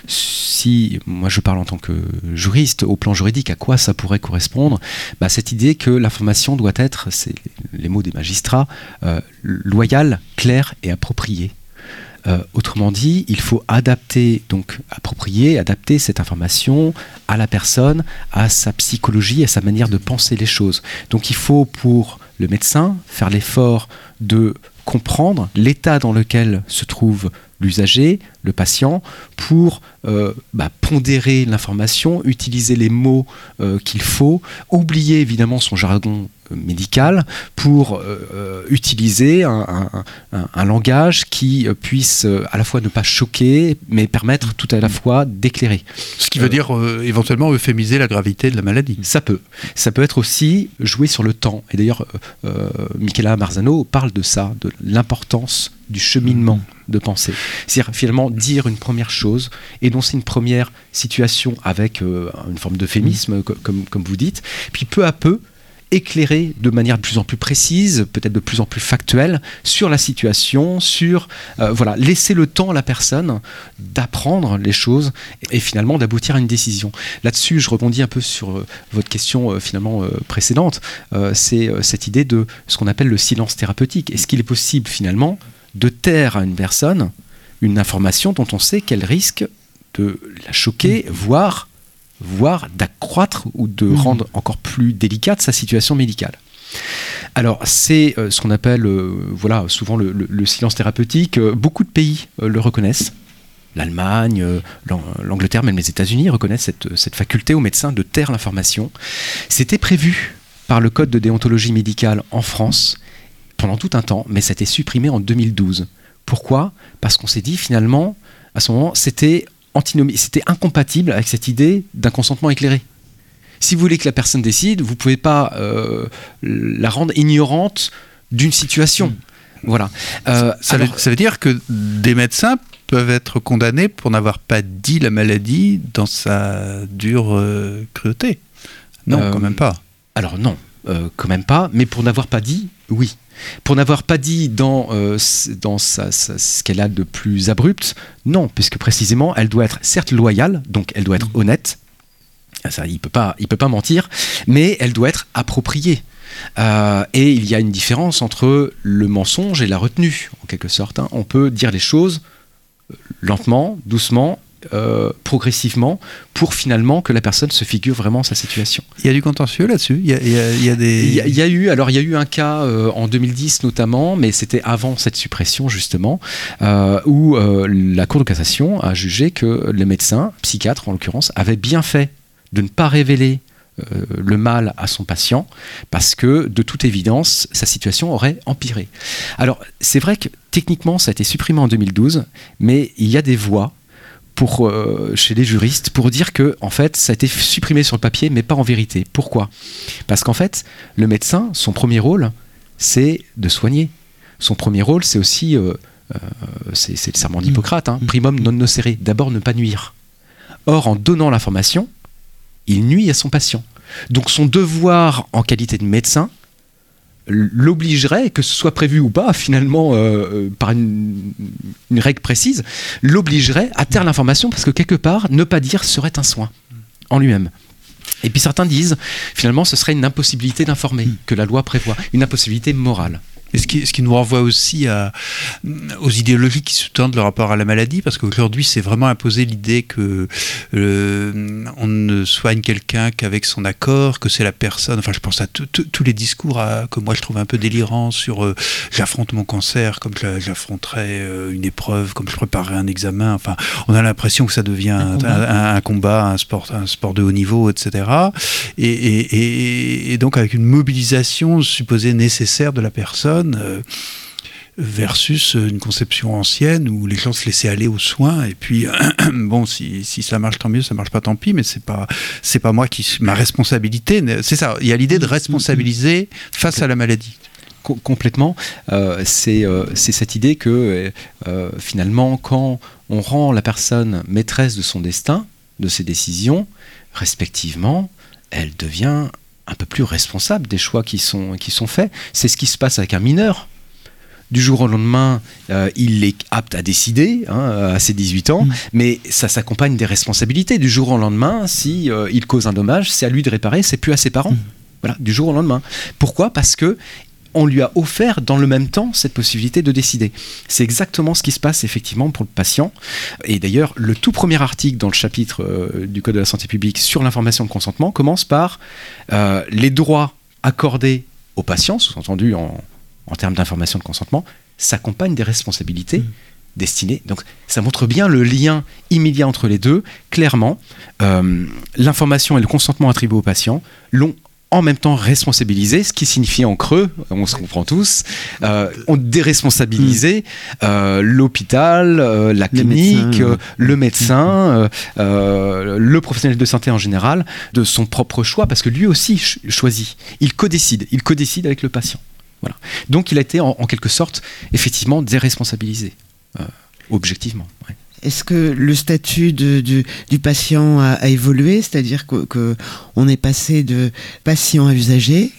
Si moi je parle en tant que juriste, au plan juridique, à quoi ça pourrait correspondre ? Bah, cette idée que l'information doit être, c'est les mots des magistrats, euh, loyale, claire et appropriée. Euh, autrement dit, il faut adapter, donc approprier, adapter cette information à la personne, à sa psychologie, à sa manière de penser les choses. Donc il faut pour le médecin faire l'effort de comprendre l'état dans lequel se trouve l'usager, le patient, pour euh, bah, pondérer l'information, utiliser les mots euh, qu'il faut, oublier évidemment son jargon euh, médical pour euh, utiliser un, un, un, un langage qui euh, puisse euh, à la fois ne pas choquer, mais permettre tout à la fois d'éclairer. Ce qui veut euh, dire euh, éventuellement euphémiser la gravité de la maladie. Ça peut. Ça peut être aussi jouer sur le temps. Et d'ailleurs, euh, Michela Marzano parle de ça, de l'importance du cheminement de pensée. C'est-à-dire finalement dire une première chose, énoncer une première situation avec euh, une forme d'euphémisme, mmh. comme, comme vous dites, puis peu à peu éclairer de manière de plus en plus précise, peut-être de plus en plus factuelle, sur la situation, sur euh, voilà, laisser le temps à la personne d'apprendre les choses et, et finalement d'aboutir à une décision. Là-dessus, je rebondis un peu sur euh, votre question euh, finalement euh, précédente. Euh, c'est euh, cette idée de ce qu'on appelle le silence thérapeutique. Est-ce qu'il est possible finalement de taire à une personne une information dont on sait qu'elle risque de la choquer, mmh. voire, voire d'accroître ou de mmh. rendre encore plus délicate sa situation médicale. Alors, c'est euh, ce qu'on appelle euh, voilà, souvent le, le, le silence thérapeutique. Euh, beaucoup de pays euh, le reconnaissent. L'Allemagne, euh, l'Angleterre, même les États-Unis reconnaissent cette, cette faculté aux médecins de taire l'information. C'était prévu par le Code de déontologie médicale en France pendant tout un temps, mais ça a été supprimé en deux mille douze. Pourquoi ? Parce qu'on s'est dit finalement, à ce moment, c'était antinomie, c'était incompatible avec cette idée d'un consentement éclairé. Si vous voulez que la personne décide, vous ne pouvez pas euh, la rendre ignorante d'une situation. Mmh. Voilà. Euh, ça, alors, veut, ça veut dire que des médecins peuvent être condamnés pour n'avoir pas dit la maladie dans sa dure euh, cruauté. Non, euh, quand même pas. Alors non, euh, quand même pas, mais pour n'avoir pas dit, oui. Pour n'avoir pas dit dans, euh, dans sa, sa, ce qu'elle a de plus abrupt, non, puisque précisément, elle doit être certes loyale, donc elle doit être honnête, ça, il ne peut pas, il peut pas mentir, mais elle doit être appropriée. Euh, et il y a une différence entre le mensonge et la retenue, en quelque sorte. Hein. On peut dire les choses lentement, doucement, Euh, progressivement, pour finalement que la personne se figure vraiment sa situation. Il y a du contentieux là-dessus. Il y a, il y a, il y a des. Il y a, il y a eu, alors il y a eu un cas euh, en deux mille dix notamment, mais c'était avant cette suppression justement, euh, où euh, la Cour de cassation a jugé que les médecins, psychiatres en l'occurrence, avaient bien fait de ne pas révéler euh, le mal à son patient, parce que de toute évidence, sa situation aurait empiré. Alors c'est vrai que techniquement, ça a été supprimé en deux mille douze, mais il y a des voies pour, euh, chez les juristes pour dire que en fait, ça a été supprimé sur le papier, mais pas en vérité. Pourquoi ? Parce qu'en fait, le médecin, son premier rôle, c'est de soigner. Son premier rôle, c'est aussi, euh, euh, c'est, c'est le serment d'Hippocrate, hein, primum non nocere, d'abord ne pas nuire. Or, en donnant l'information, il nuit à son patient. Donc son devoir en qualité de médecin l'obligerait, que ce soit prévu ou pas, finalement, euh, par une, une règle précise, l'obligerait à taire l'information, parce que quelque part, ne pas dire serait un soin en lui-même. Et puis certains disent, finalement, ce serait une impossibilité d'informer, que la loi prévoit, une impossibilité morale. Et ce qui, ce qui nous renvoie aussi à, aux idéologies qui sous-tendent le rapport à la maladie, parce qu'aujourd'hui, c'est vraiment imposé l'idée que euh, on ne soigne quelqu'un qu'avec son accord, que c'est la personne. Enfin, je pense à tous les discours à, que moi je trouve un peu délirants sur euh, j'affronte mon cancer comme j'affronterais euh, une épreuve, comme je préparerais un examen. Enfin, on a l'impression que ça devient un, un, un, un combat, un sport, un sport de haut niveau, et cetera. Et, et, et, et donc avec une mobilisation supposée nécessaire de la personne. Euh, versus une conception ancienne où les gens se laissaient aller aux soins et puis bon si, si ça marche tant mieux, ça marche pas tant pis, mais c'est pas c'est pas moi qui ma responsabilité, c'est ça, il y a l'idée de responsabiliser face à la maladie. Com- complètement euh, c'est, euh, c'est cette idée que euh, finalement quand on rend la personne maîtresse de son destin, de ses décisions respectivement, elle devient un peu plus responsable des choix qui sont, qui sont faits. C'est ce qui se passe avec un mineur. Du jour au lendemain, euh, il est apte à décider, hein, à ses dix-huit ans, mmh. mais ça s'accompagne des responsabilités. Du jour au lendemain, si euh, il cause un dommage, c'est à lui de réparer, c'est plus à ses parents. Mmh. Voilà, du jour au lendemain. Pourquoi ? Parce que on lui a offert dans le même temps cette possibilité de décider. C'est exactement ce qui se passe effectivement pour le patient. Et d'ailleurs, le tout premier article dans le chapitre euh, du Code de la santé publique sur l'information de consentement commence par euh, les droits accordés aux patients, sous-entendu en, en termes d'information de consentement, s'accompagnent des responsabilités mmh. destinées. Donc ça montre bien le lien immédiat entre les deux. Clairement, euh, l'information et le consentement attribués aux patients l'ont en même temps responsabilisé, ce qui signifie en creux, on se comprend tous, euh, on déresponsabilisé euh, l'hôpital, euh, la clinique, médecins, euh, le médecin, euh, euh, le professionnel de santé en général, de son propre choix, parce que lui aussi ch- choisit, il codécide, il codécide avec le patient. Voilà. Donc il a été en, en quelque sorte, effectivement, déresponsabilisé, euh, objectivement. Ouais. Est-ce que le statut de, du, du patient a, a évolué ? C'est-à-dire qu'on que est passé de patient à usager,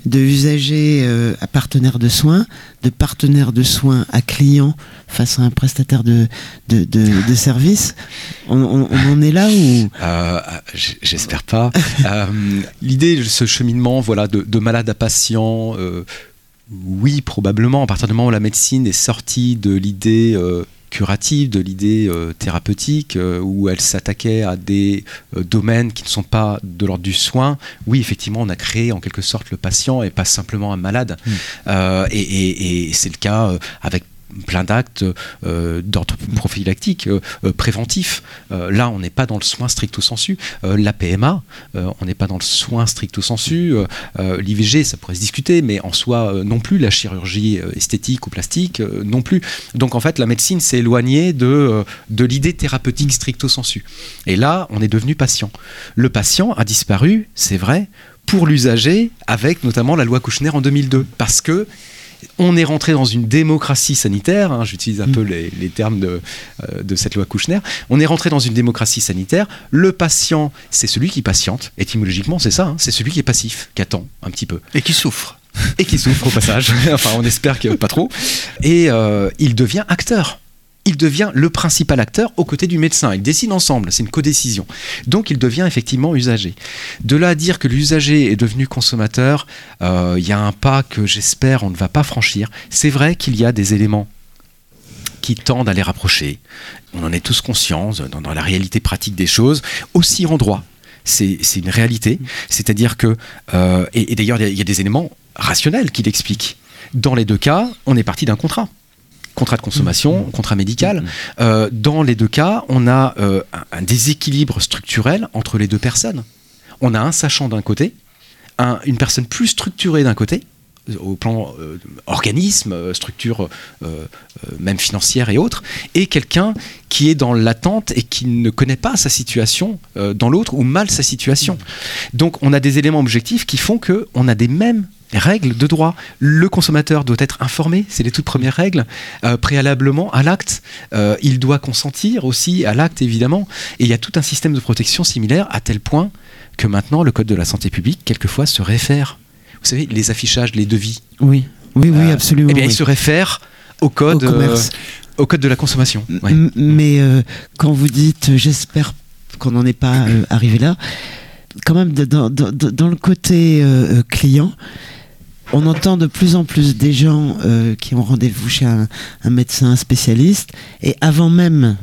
de usager euh, à partenaire de soins, de partenaire de soins à client face à un prestataire de, de, de, de services. On, on, on en est là ou euh, J'espère pas. euh, l'idée, ce cheminement voilà, de, de malade à patient, euh, oui, probablement, à partir du moment où la médecine est sortie de l'idée euh, curative, de l'idée euh, thérapeutique, euh, où elle s'attaquait à des euh, domaines qui ne sont pas de l'ordre du soin, oui, effectivement, on a créé en quelque sorte le patient et pas simplement un malade. Mmh. Euh, et, et, et c'est le cas euh, avec plein d'actes euh, d'ordre prophylactique, euh, euh, préventif. Euh, là, on n'est pas dans le soin stricto sensu. Euh, la P M A, euh, on n'est pas dans le soin stricto sensu. Euh, euh, L'I V G, ça pourrait se discuter, mais en soi, euh, non plus. La chirurgie euh, esthétique ou plastique, euh, non plus. Donc, en fait, la médecine s'est éloignée de, euh, de l'idée thérapeutique stricto sensu. Et là, on est devenu patient. Le patient a disparu, c'est vrai, pour l'usager, avec notamment la loi Kouchner en deux mille deux. Parce que on est rentré dans une démocratie sanitaire, hein, j'utilise un mmh. peu les, les termes de, euh, de cette loi Kouchner, on est rentré dans une démocratie sanitaire, le patient, c'est celui qui patiente, étymologiquement c'est ça, hein, c'est celui qui est passif, qui attend un petit peu. Et qui souffre. Et qui souffre au passage, enfin on espère que pas trop, et euh, il devient acteur. Il devient le principal acteur aux côtés du médecin. Ils décident ensemble, c'est une codécision. Donc il devient effectivement usager. De là à dire que l'usager est devenu consommateur, il euh, y a un pas que j'espère on ne va pas franchir. C'est vrai qu'il y a des éléments qui tendent à les rapprocher. On en est tous conscients dans, dans la réalité pratique des choses, aussi en droit. C'est, c'est une réalité. C'est-à-dire que, euh, et, et d'ailleurs il y, y a des éléments rationnels qui l'expliquent. Dans les deux cas, on est parti d'un contrat. Contrat de consommation, contrat médical. Euh, dans les deux cas, on a euh, un, un déséquilibre structurel entre les deux personnes. On a un sachant d'un côté, un, une personne plus structurée d'un côté, au plan euh, organisme, structure euh, euh, même financière et autres, et quelqu'un qui est dans l'attente et qui ne connaît pas sa situation euh, dans l'autre ou mal sa situation. Donc on a des éléments objectifs qui font qu'on a des mêmes règles de droit. Le consommateur doit être informé, c'est les toutes premières règles, euh, préalablement à l'acte. Euh, il doit consentir aussi à l'acte, évidemment. Et il y a tout un système de protection similaire à tel point que maintenant, le Code de la santé publique, quelquefois, se réfère. Vous savez, les affichages, les devis. Oui, oui, oui, euh, absolument. Eh bien, oui. il se réfère au code, au, euh, au code de la consommation. M- ouais. Mais euh, quand vous dites, euh, j'espère qu'on n'en est pas euh, arrivé là, quand même, dans, dans, dans le côté euh, client, on entend de plus en plus des gens euh, qui ont rendez-vous chez un, un médecin spécialiste et avant même,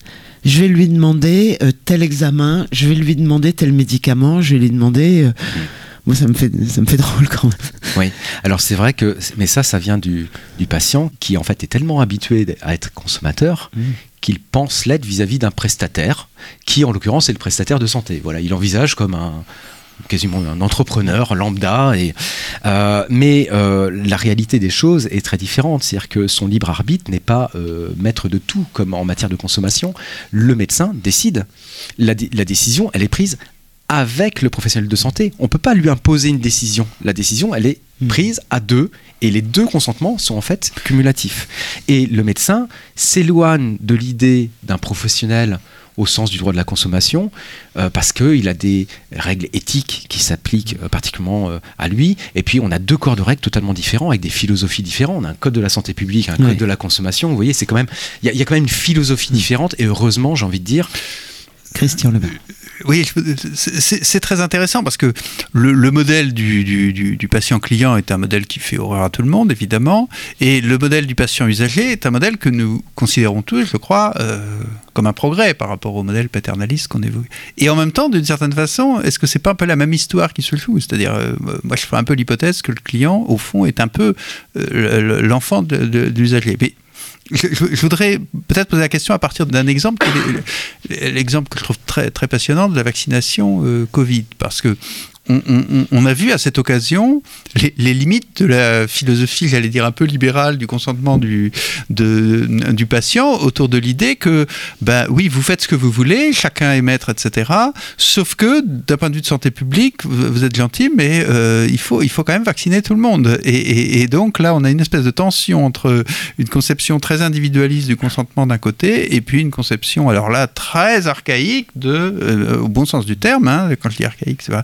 je vais lui demander euh, tel examen, je vais lui demander tel médicament, je vais lui demander... Euh, mmh. Moi, ça me fait, ça me fait drôle quand même. Oui, alors c'est vrai que... Mais ça, ça vient du, du patient qui, en fait, est tellement habitué à être consommateur mmh. qu'il pense l'être vis-à-vis d'un prestataire qui, en l'occurrence, est le prestataire de santé. Voilà, il envisage comme un... quasiment un entrepreneur lambda et, euh, mais euh, la réalité des choses est très différente, c'est-à-dire que son libre arbitre n'est pas euh, maître de tout comme en matière de consommation. Le médecin décide, la, la décision elle est prise avec le professionnel de santé, on ne peut pas lui imposer une décision, la décision elle est prise à deux et les deux consentements sont en fait cumulatifs et le médecin s'éloigne de l'idée d'un professionnel au sens du droit de la consommation, euh, parce qu'il a des règles éthiques qui s'appliquent euh, particulièrement euh, à lui, et puis on a deux corps de règles totalement différents, avec des philosophies différentes, on a un code de la santé publique, un code oui. de la consommation, vous voyez, c'est quand même, il y, y a quand même une philosophie différente, et heureusement, j'ai envie de dire... Christian Lebas. Oui, c'est, c'est très intéressant parce que le, le modèle du, du, du, du patient client est un modèle qui fait horreur à tout le monde, évidemment, et le modèle du patient usager est un modèle que nous considérons tous, je crois, euh, comme un progrès par rapport au modèle paternaliste qu'on évoque. Et en même temps, d'une certaine façon, est-ce que c'est pas un peu la même histoire qui se joue ? C'est-à-dire, euh, moi je fais un peu l'hypothèse que le client, au fond, est un peu euh, l'enfant de, de, de l'usager. Mais Je, je voudrais peut-être poser la question à partir d'un exemple, l'exemple que je trouve très, très passionnant de la vaccination euh, Covid, parce que on, on, on a vu à cette occasion les, les limites de la philosophie, j'allais dire un peu libérale, du consentement du, de, du patient autour de l'idée que, ben oui, vous faites ce que vous voulez, chacun est maître, et cetera. Sauf que, d'un point de vue de santé publique, vous, vous êtes gentil, mais euh, il faut, il faut quand même vacciner tout le monde. Et, et, et donc là, on a une espèce de tension entre une conception très individualiste du consentement d'un côté et puis une conception, alors là, très archaïque de, euh, au bon sens du terme, hein, quand je dis archaïque, c'est pas, voilà,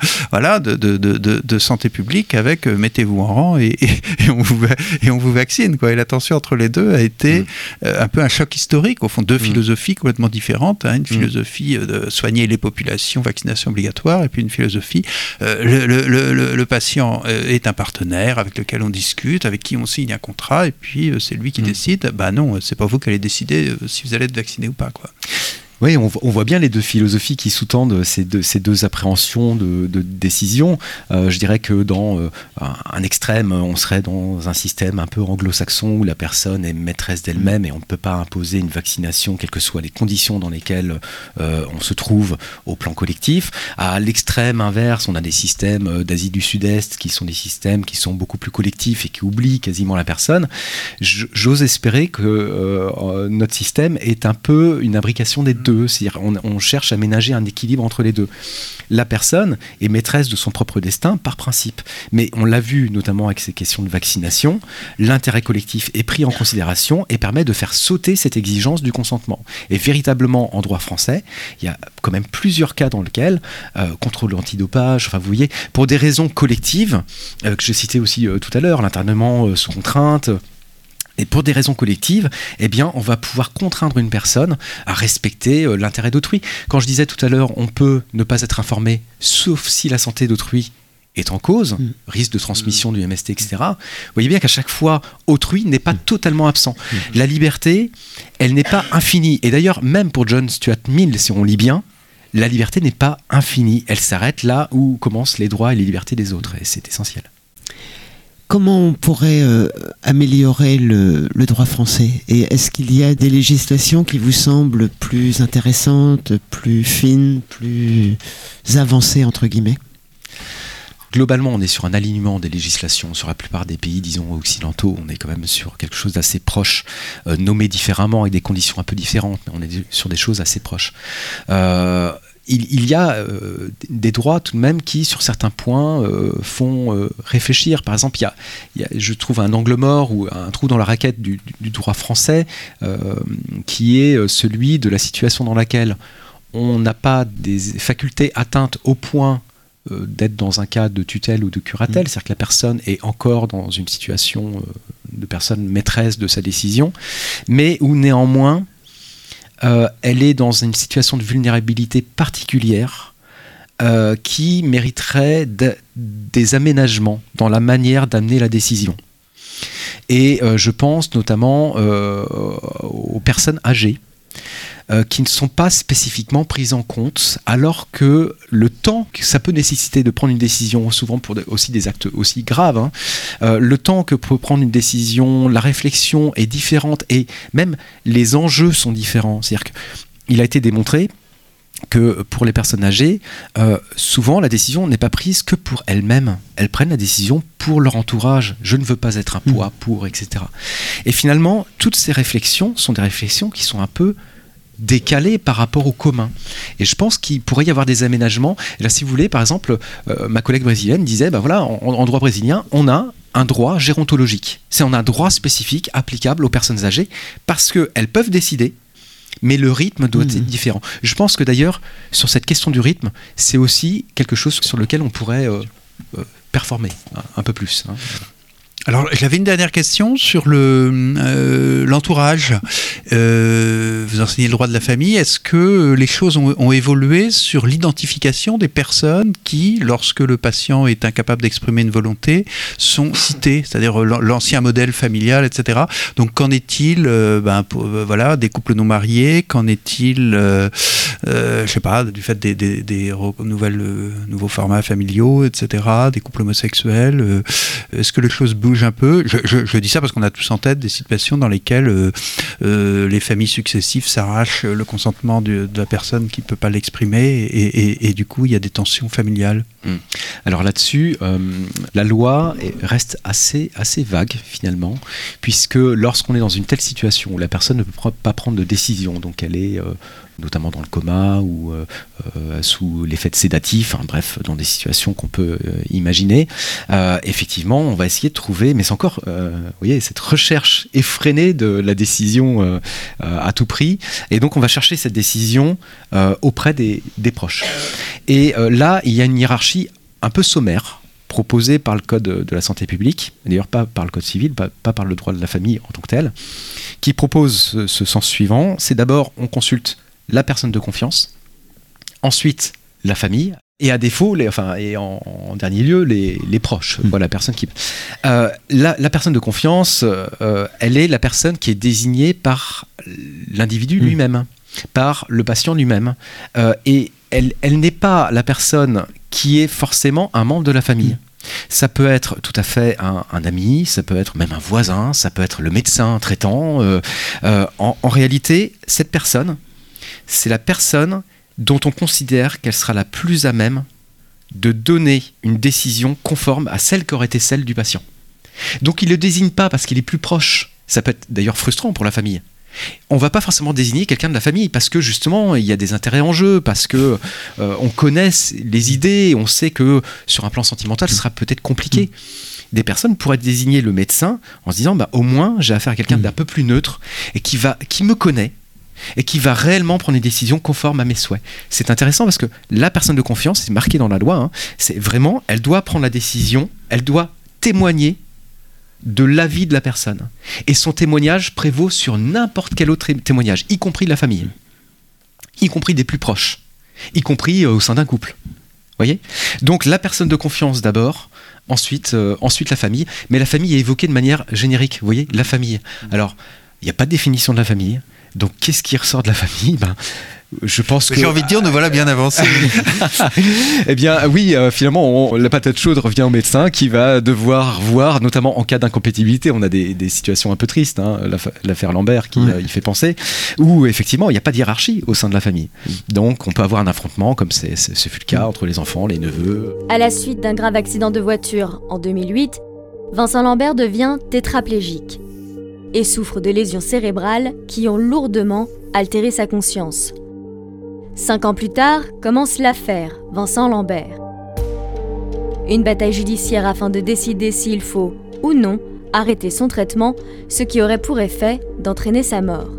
voilà, de, de, de, de santé publique avec euh, mettez-vous en rang et, et, et, on vous, et on vous vaccine, quoi. Et la tension entre les deux a été mmh. euh, un peu un choc historique, au fond, deux mmh. philosophies complètement différentes, hein, une philosophie euh, de soigner les populations, vaccination obligatoire, et puis une philosophie, euh, le, le, le, le patient est un partenaire avec lequel on discute, avec qui on signe un contrat, et puis euh, c'est lui qui mmh. décide. Bah non, c'est pas vous qui allez décider euh, si vous allez être vacciné ou pas, quoi. Oui, on, on voit bien les deux philosophies qui sous-tendent ces deux, ces deux appréhensions de, de décision. Euh, je dirais que dans euh, un extrême, on serait dans un système un peu anglo-saxon où la personne est maîtresse d'elle-même et on ne peut pas imposer une vaccination, quelles que soient les conditions dans lesquelles euh, on se trouve au plan collectif. À l'extrême inverse, on a des systèmes d'Asie du Sud-Est qui sont des systèmes qui sont beaucoup plus collectifs et qui oublient quasiment la personne. J'ose espérer que euh, notre système est un peu une imbrication des deux. C'est-à-dire on, on cherche à ménager un équilibre entre les deux. La personne est maîtresse de son propre destin par principe. Mais on l'a vu notamment avec ces questions de vaccination, l'intérêt collectif est pris en considération et permet de faire sauter cette exigence du consentement. Et véritablement, en droit français, il y a quand même plusieurs cas dans lesquels, euh, contrôle antidopage, enfin vous voyez, pour des raisons collectives, euh, que je citais aussi euh, tout à l'heure, l'internement euh, sous contrainte, et pour des raisons collectives, eh bien, on va pouvoir contraindre une personne à respecter euh, l'intérêt d'autrui. Quand je disais tout à l'heure, on peut ne pas être informé, sauf si la santé d'autrui est en cause, mmh. risque de transmission mmh. du M S T, et cetera. Vous voyez bien qu'à chaque fois, autrui n'est pas mmh. totalement absent. Mmh. La liberté, elle n'est pas infinie. Et d'ailleurs, même pour John Stuart Mill, si on lit bien, la liberté n'est pas infinie. Elle s'arrête là où commencent les droits et les libertés des autres. Et c'est essentiel. Comment on pourrait euh, améliorer le, le droit français ? Et est-ce qu'il y a des législations qui vous semblent plus intéressantes, plus fines, plus avancées, entre guillemets ? Globalement, on est sur un alignement des législations. Sur la plupart des pays, disons, occidentaux, on est quand même sur quelque chose d'assez proche, euh, nommé différemment, avec des conditions un peu différentes, mais on est sur des choses assez proches. Euh, Il, il y a euh, des droits tout de même qui, sur certains points, euh, font euh, réfléchir. Par exemple, il y a, il y a, je trouve un angle mort ou un trou dans la raquette du, du, du droit français euh, qui est celui de la situation dans laquelle on n'a pas des facultés atteintes au point euh, d'être dans un cas de tutelle ou de curatelle, mmh. c'est-à-dire que la personne est encore dans une situation euh, de personne maîtresse de sa décision, mais où néanmoins Euh, elle est dans une situation de vulnérabilité particulière euh, qui mériterait de, des aménagements dans la manière d'amener la décision. Et euh, je pense notamment euh, aux personnes âgées euh, qui ne sont pas spécifiquement prises en compte, alors que le temps que ça peut nécessiter de prendre une décision, souvent pour de, aussi des actes aussi graves, hein, euh, le temps que peut prendre une décision, la réflexion est différente et même les enjeux sont différents. C'est-à-dire qu'il a été démontré que pour les personnes âgées, euh, souvent la décision n'est pas prise que pour elles-mêmes. Elles prennent la décision pour leur entourage. Je ne veux pas être un poids pour, et cetera. Et finalement, toutes ces réflexions sont des réflexions qui sont un peu décalées par rapport au commun. Et je pense qu'il pourrait y avoir des aménagements. Et là, si vous voulez, par exemple, euh, ma collègue brésilienne disait, ben voilà, en, en droit brésilien, on a un droit gérontologique. C'est on a un droit spécifique applicable aux personnes âgées parce qu'elles peuvent décider, mais le rythme doit mmh. être différent. Je pense que d'ailleurs, sur cette question du rythme, c'est aussi quelque chose sur lequel on pourrait euh, euh, performer un, un peu plus. Hein. Alors, j'avais une dernière question sur le, euh, l'entourage. Euh, vous enseignez le droit de la famille. Est-ce que les choses ont, ont évolué sur l'identification des personnes qui, lorsque le patient est incapable d'exprimer une volonté, sont citées, c'est-à-dire l'ancien modèle familial, et cetera. Donc, qu'en est-il euh, ben, pour, euh, voilà, des couples non mariés? Qu'en est-il, euh, euh, je sais pas, du fait des, des, des nouvelles, euh, nouveaux formats familiaux, et cetera, des couples homosexuels? euh, Est-ce que les choses bougent un peu? je, je, je dis ça parce qu'on a tous en tête des situations dans lesquelles euh, euh, les familles successives s'arrachent le consentement de, de la personne qui ne peut pas l'exprimer et, et, et du coup il y a des tensions familiales. Mmh. Alors là-dessus, euh, la loi est, reste assez, assez vague finalement, puisque lorsqu'on est dans une telle situation où la personne ne peut pas prendre de décision, donc elle est... Euh, notamment dans le coma ou euh, euh, sous l'effet de sédatifs, hein, bref, dans des situations qu'on peut euh, imaginer. Euh, effectivement, on va essayer de trouver, mais c'est encore, euh, vous voyez, cette recherche effrénée de la décision euh, euh, à tout prix. Et donc, on va chercher cette décision euh, auprès des, des proches. Et euh, là, il y a une hiérarchie un peu sommaire, proposé par le Code de la santé publique, d'ailleurs pas par le Code civil, pas, pas par le droit de la famille en tant que tel, qui propose ce, ce sens suivant. C'est d'abord, on consulte la personne de confiance, ensuite la famille, et à défaut, les, enfin, et en, en dernier lieu, les, les proches. Mmh. Voilà, la personne qui. Euh, la, la personne de confiance, euh, elle est la personne qui est désignée par l'individu mmh. lui-même, par le patient lui-même, euh, et elle, elle n'est pas la personne qui est forcément un membre de la famille. Mmh. Ça peut être tout à fait un, un ami, ça peut être même un voisin, ça peut être le médecin traitant. Euh, euh, en, en réalité, cette personne, c'est la personne dont on considère qu'elle sera la plus à même de donner une décision conforme à celle qu'aurait été celle du patient. Donc il ne le désigne pas parce qu'il est plus proche. Ça peut être d'ailleurs frustrant pour la famille. On ne va pas forcément désigner quelqu'un de la famille parce que justement il y a des intérêts en jeu, parce que euh, on connaît les idées, on sait que sur un plan sentimental ce sera peut-être compliqué. Des personnes pourraient désigner le médecin en se disant bah, au moins j'ai affaire à quelqu'un d'un peu plus neutre et qui, va, qui me connaît et qui va réellement prendre une décision conforme à mes souhaits. C'est intéressant parce que la personne de confiance, c'est marqué dans la loi, hein, c'est vraiment, elle doit prendre la décision, elle doit témoigner de l'avis de la personne. Et son témoignage prévaut sur n'importe quel autre témoignage, y compris de la famille, y compris des plus proches, y compris euh, au sein d'un couple. Voyez ? Donc la personne de confiance d'abord, ensuite, euh, ensuite la famille, mais la famille est évoquée de manière générique, vous voyez ? La famille. Alors, il n'y a pas de définition de la famille. Donc, qu'est-ce qui ressort de la famille ? Ben, je pense que... J'ai envie de dire, nous voilà bien avancés. Eh bien, oui, euh, finalement, on, la patate chaude revient au médecin qui va devoir voir, notamment en cas d'incompatibilité, on a des, des situations un peu tristes, hein, l'affaire Lambert qui ouais. euh, y fait penser, où effectivement, il n'y a pas de hiérarchie au sein de la famille. Donc, on peut avoir un affrontement, comme c'est, c'est, ce fut le cas entre les enfants, les neveux. À la suite d'un grave accident de voiture en deux mille huit, Vincent Lambert devient tétraplégique et souffre de lésions cérébrales qui ont lourdement altéré sa conscience. Cinq ans plus tard, commence l'affaire Vincent Lambert. Une bataille judiciaire afin de décider s'il faut ou non arrêter son traitement, ce qui aurait pour effet d'entraîner sa mort.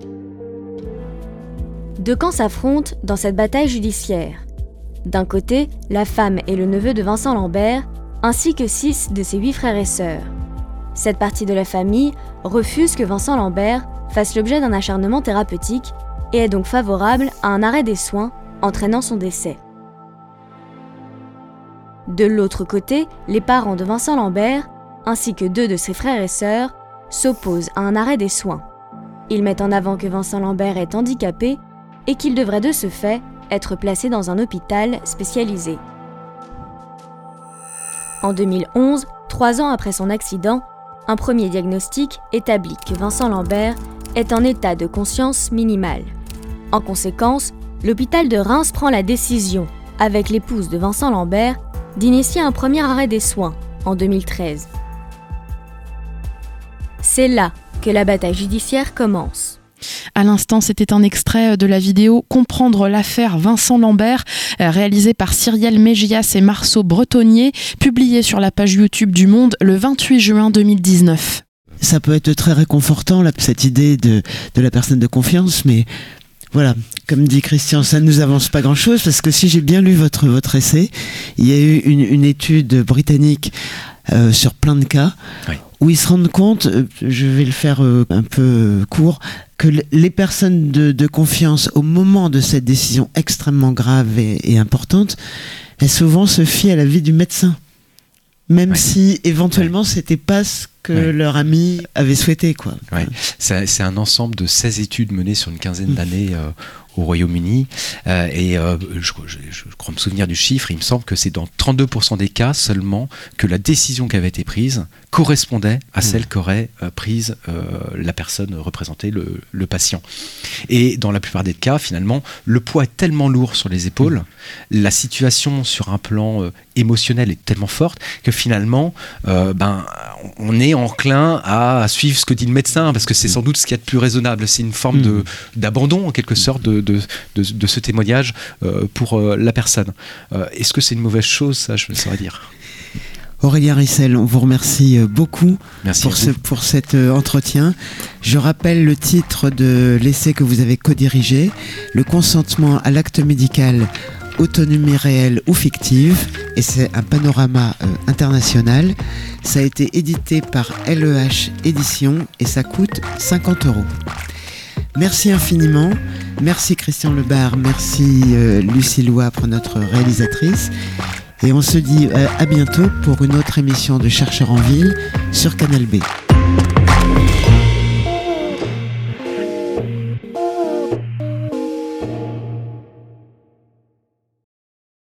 Deux camps s'affrontent dans cette bataille judiciaire. D'un côté, la femme et le neveu de Vincent Lambert, ainsi que six de ses huit frères et sœurs. Cette partie de la famille refuse que Vincent Lambert fasse l'objet d'un acharnement thérapeutique et est donc favorable à un arrêt des soins entraînant son décès. De l'autre côté, les parents de Vincent Lambert, ainsi que deux de ses frères et sœurs, s'opposent à un arrêt des soins. Ils mettent en avant que Vincent Lambert est handicapé et qu'il devrait de ce fait être placé dans un hôpital spécialisé. En deux mille onze, trois ans après son accident, un premier diagnostic établit que Vincent Lambert est en état de conscience minimale. En conséquence, l'hôpital de Reims prend la décision, avec l'épouse de Vincent Lambert, d'initier un premier arrêt des soins en deux mille treize. C'est là que la bataille judiciaire commence. À l'instant, c'était un extrait de la vidéo « Comprendre l'affaire Vincent Lambert » réalisée par Cyrielle Mégias et Marceau Bretonnier, publiée sur la page YouTube du Monde le vingt-huit juin deux mille dix-neuf. Ça peut être très réconfortant, là, cette idée de, de la personne de confiance, mais voilà, comme dit Christian, ça ne nous avance pas grand-chose, parce que si j'ai bien lu votre, votre essai, il y a eu une, une étude britannique euh, sur plein de cas, oui. où ils se rendent compte, euh, je vais le faire euh, un peu court, que les personnes de, de confiance, au moment de cette décision extrêmement grave et, et importante, elles souvent se fient à l'avis du médecin. Même ouais. si éventuellement ouais. c'était pas ce que ouais. leur ami avait souhaité, quoi. Ouais. C'est, c'est un ensemble de seize études menées sur une quinzaine d'années euh, au Royaume-Uni euh, et euh, je, je, je crois me souvenir du chiffre, il me semble que c'est dans trente-deux pour cent des cas seulement que la décision qui avait été prise correspondait à mmh. celle qu'aurait euh, prise euh, la personne représentée, le, le patient. Et dans la plupart des cas, finalement, le poids est tellement lourd sur les épaules, mmh. la situation sur un plan euh, émotionnel est tellement forte que finalement, euh, ben, on est enclin à suivre ce que dit le médecin parce que c'est sans doute ce qu'il y a de plus raisonnable. C'est une forme mmh. de, d'abandon, en quelque sorte, de, de, de, de ce témoignage euh, pour euh, la personne. Euh, est-ce que c'est une mauvaise chose ? Ça, je ne saurais dire. Aurélien Rissel, on vous remercie beaucoup Merci pour, ce, pour cet entretien. Je rappelle le titre de l'essai que vous avez co-dirigé, « Le consentement à l'acte médical autonomie réelle ou fictive, et c'est un panorama euh, international. Ça a été édité par L E H Éditions et ça coûte cinquante euros. Merci infiniment, merci Christian Lebar, merci euh, Lucie Louapre, notre réalisatrice, et on se dit euh, à bientôt pour une autre émission de Chercheurs en Ville sur Canal B.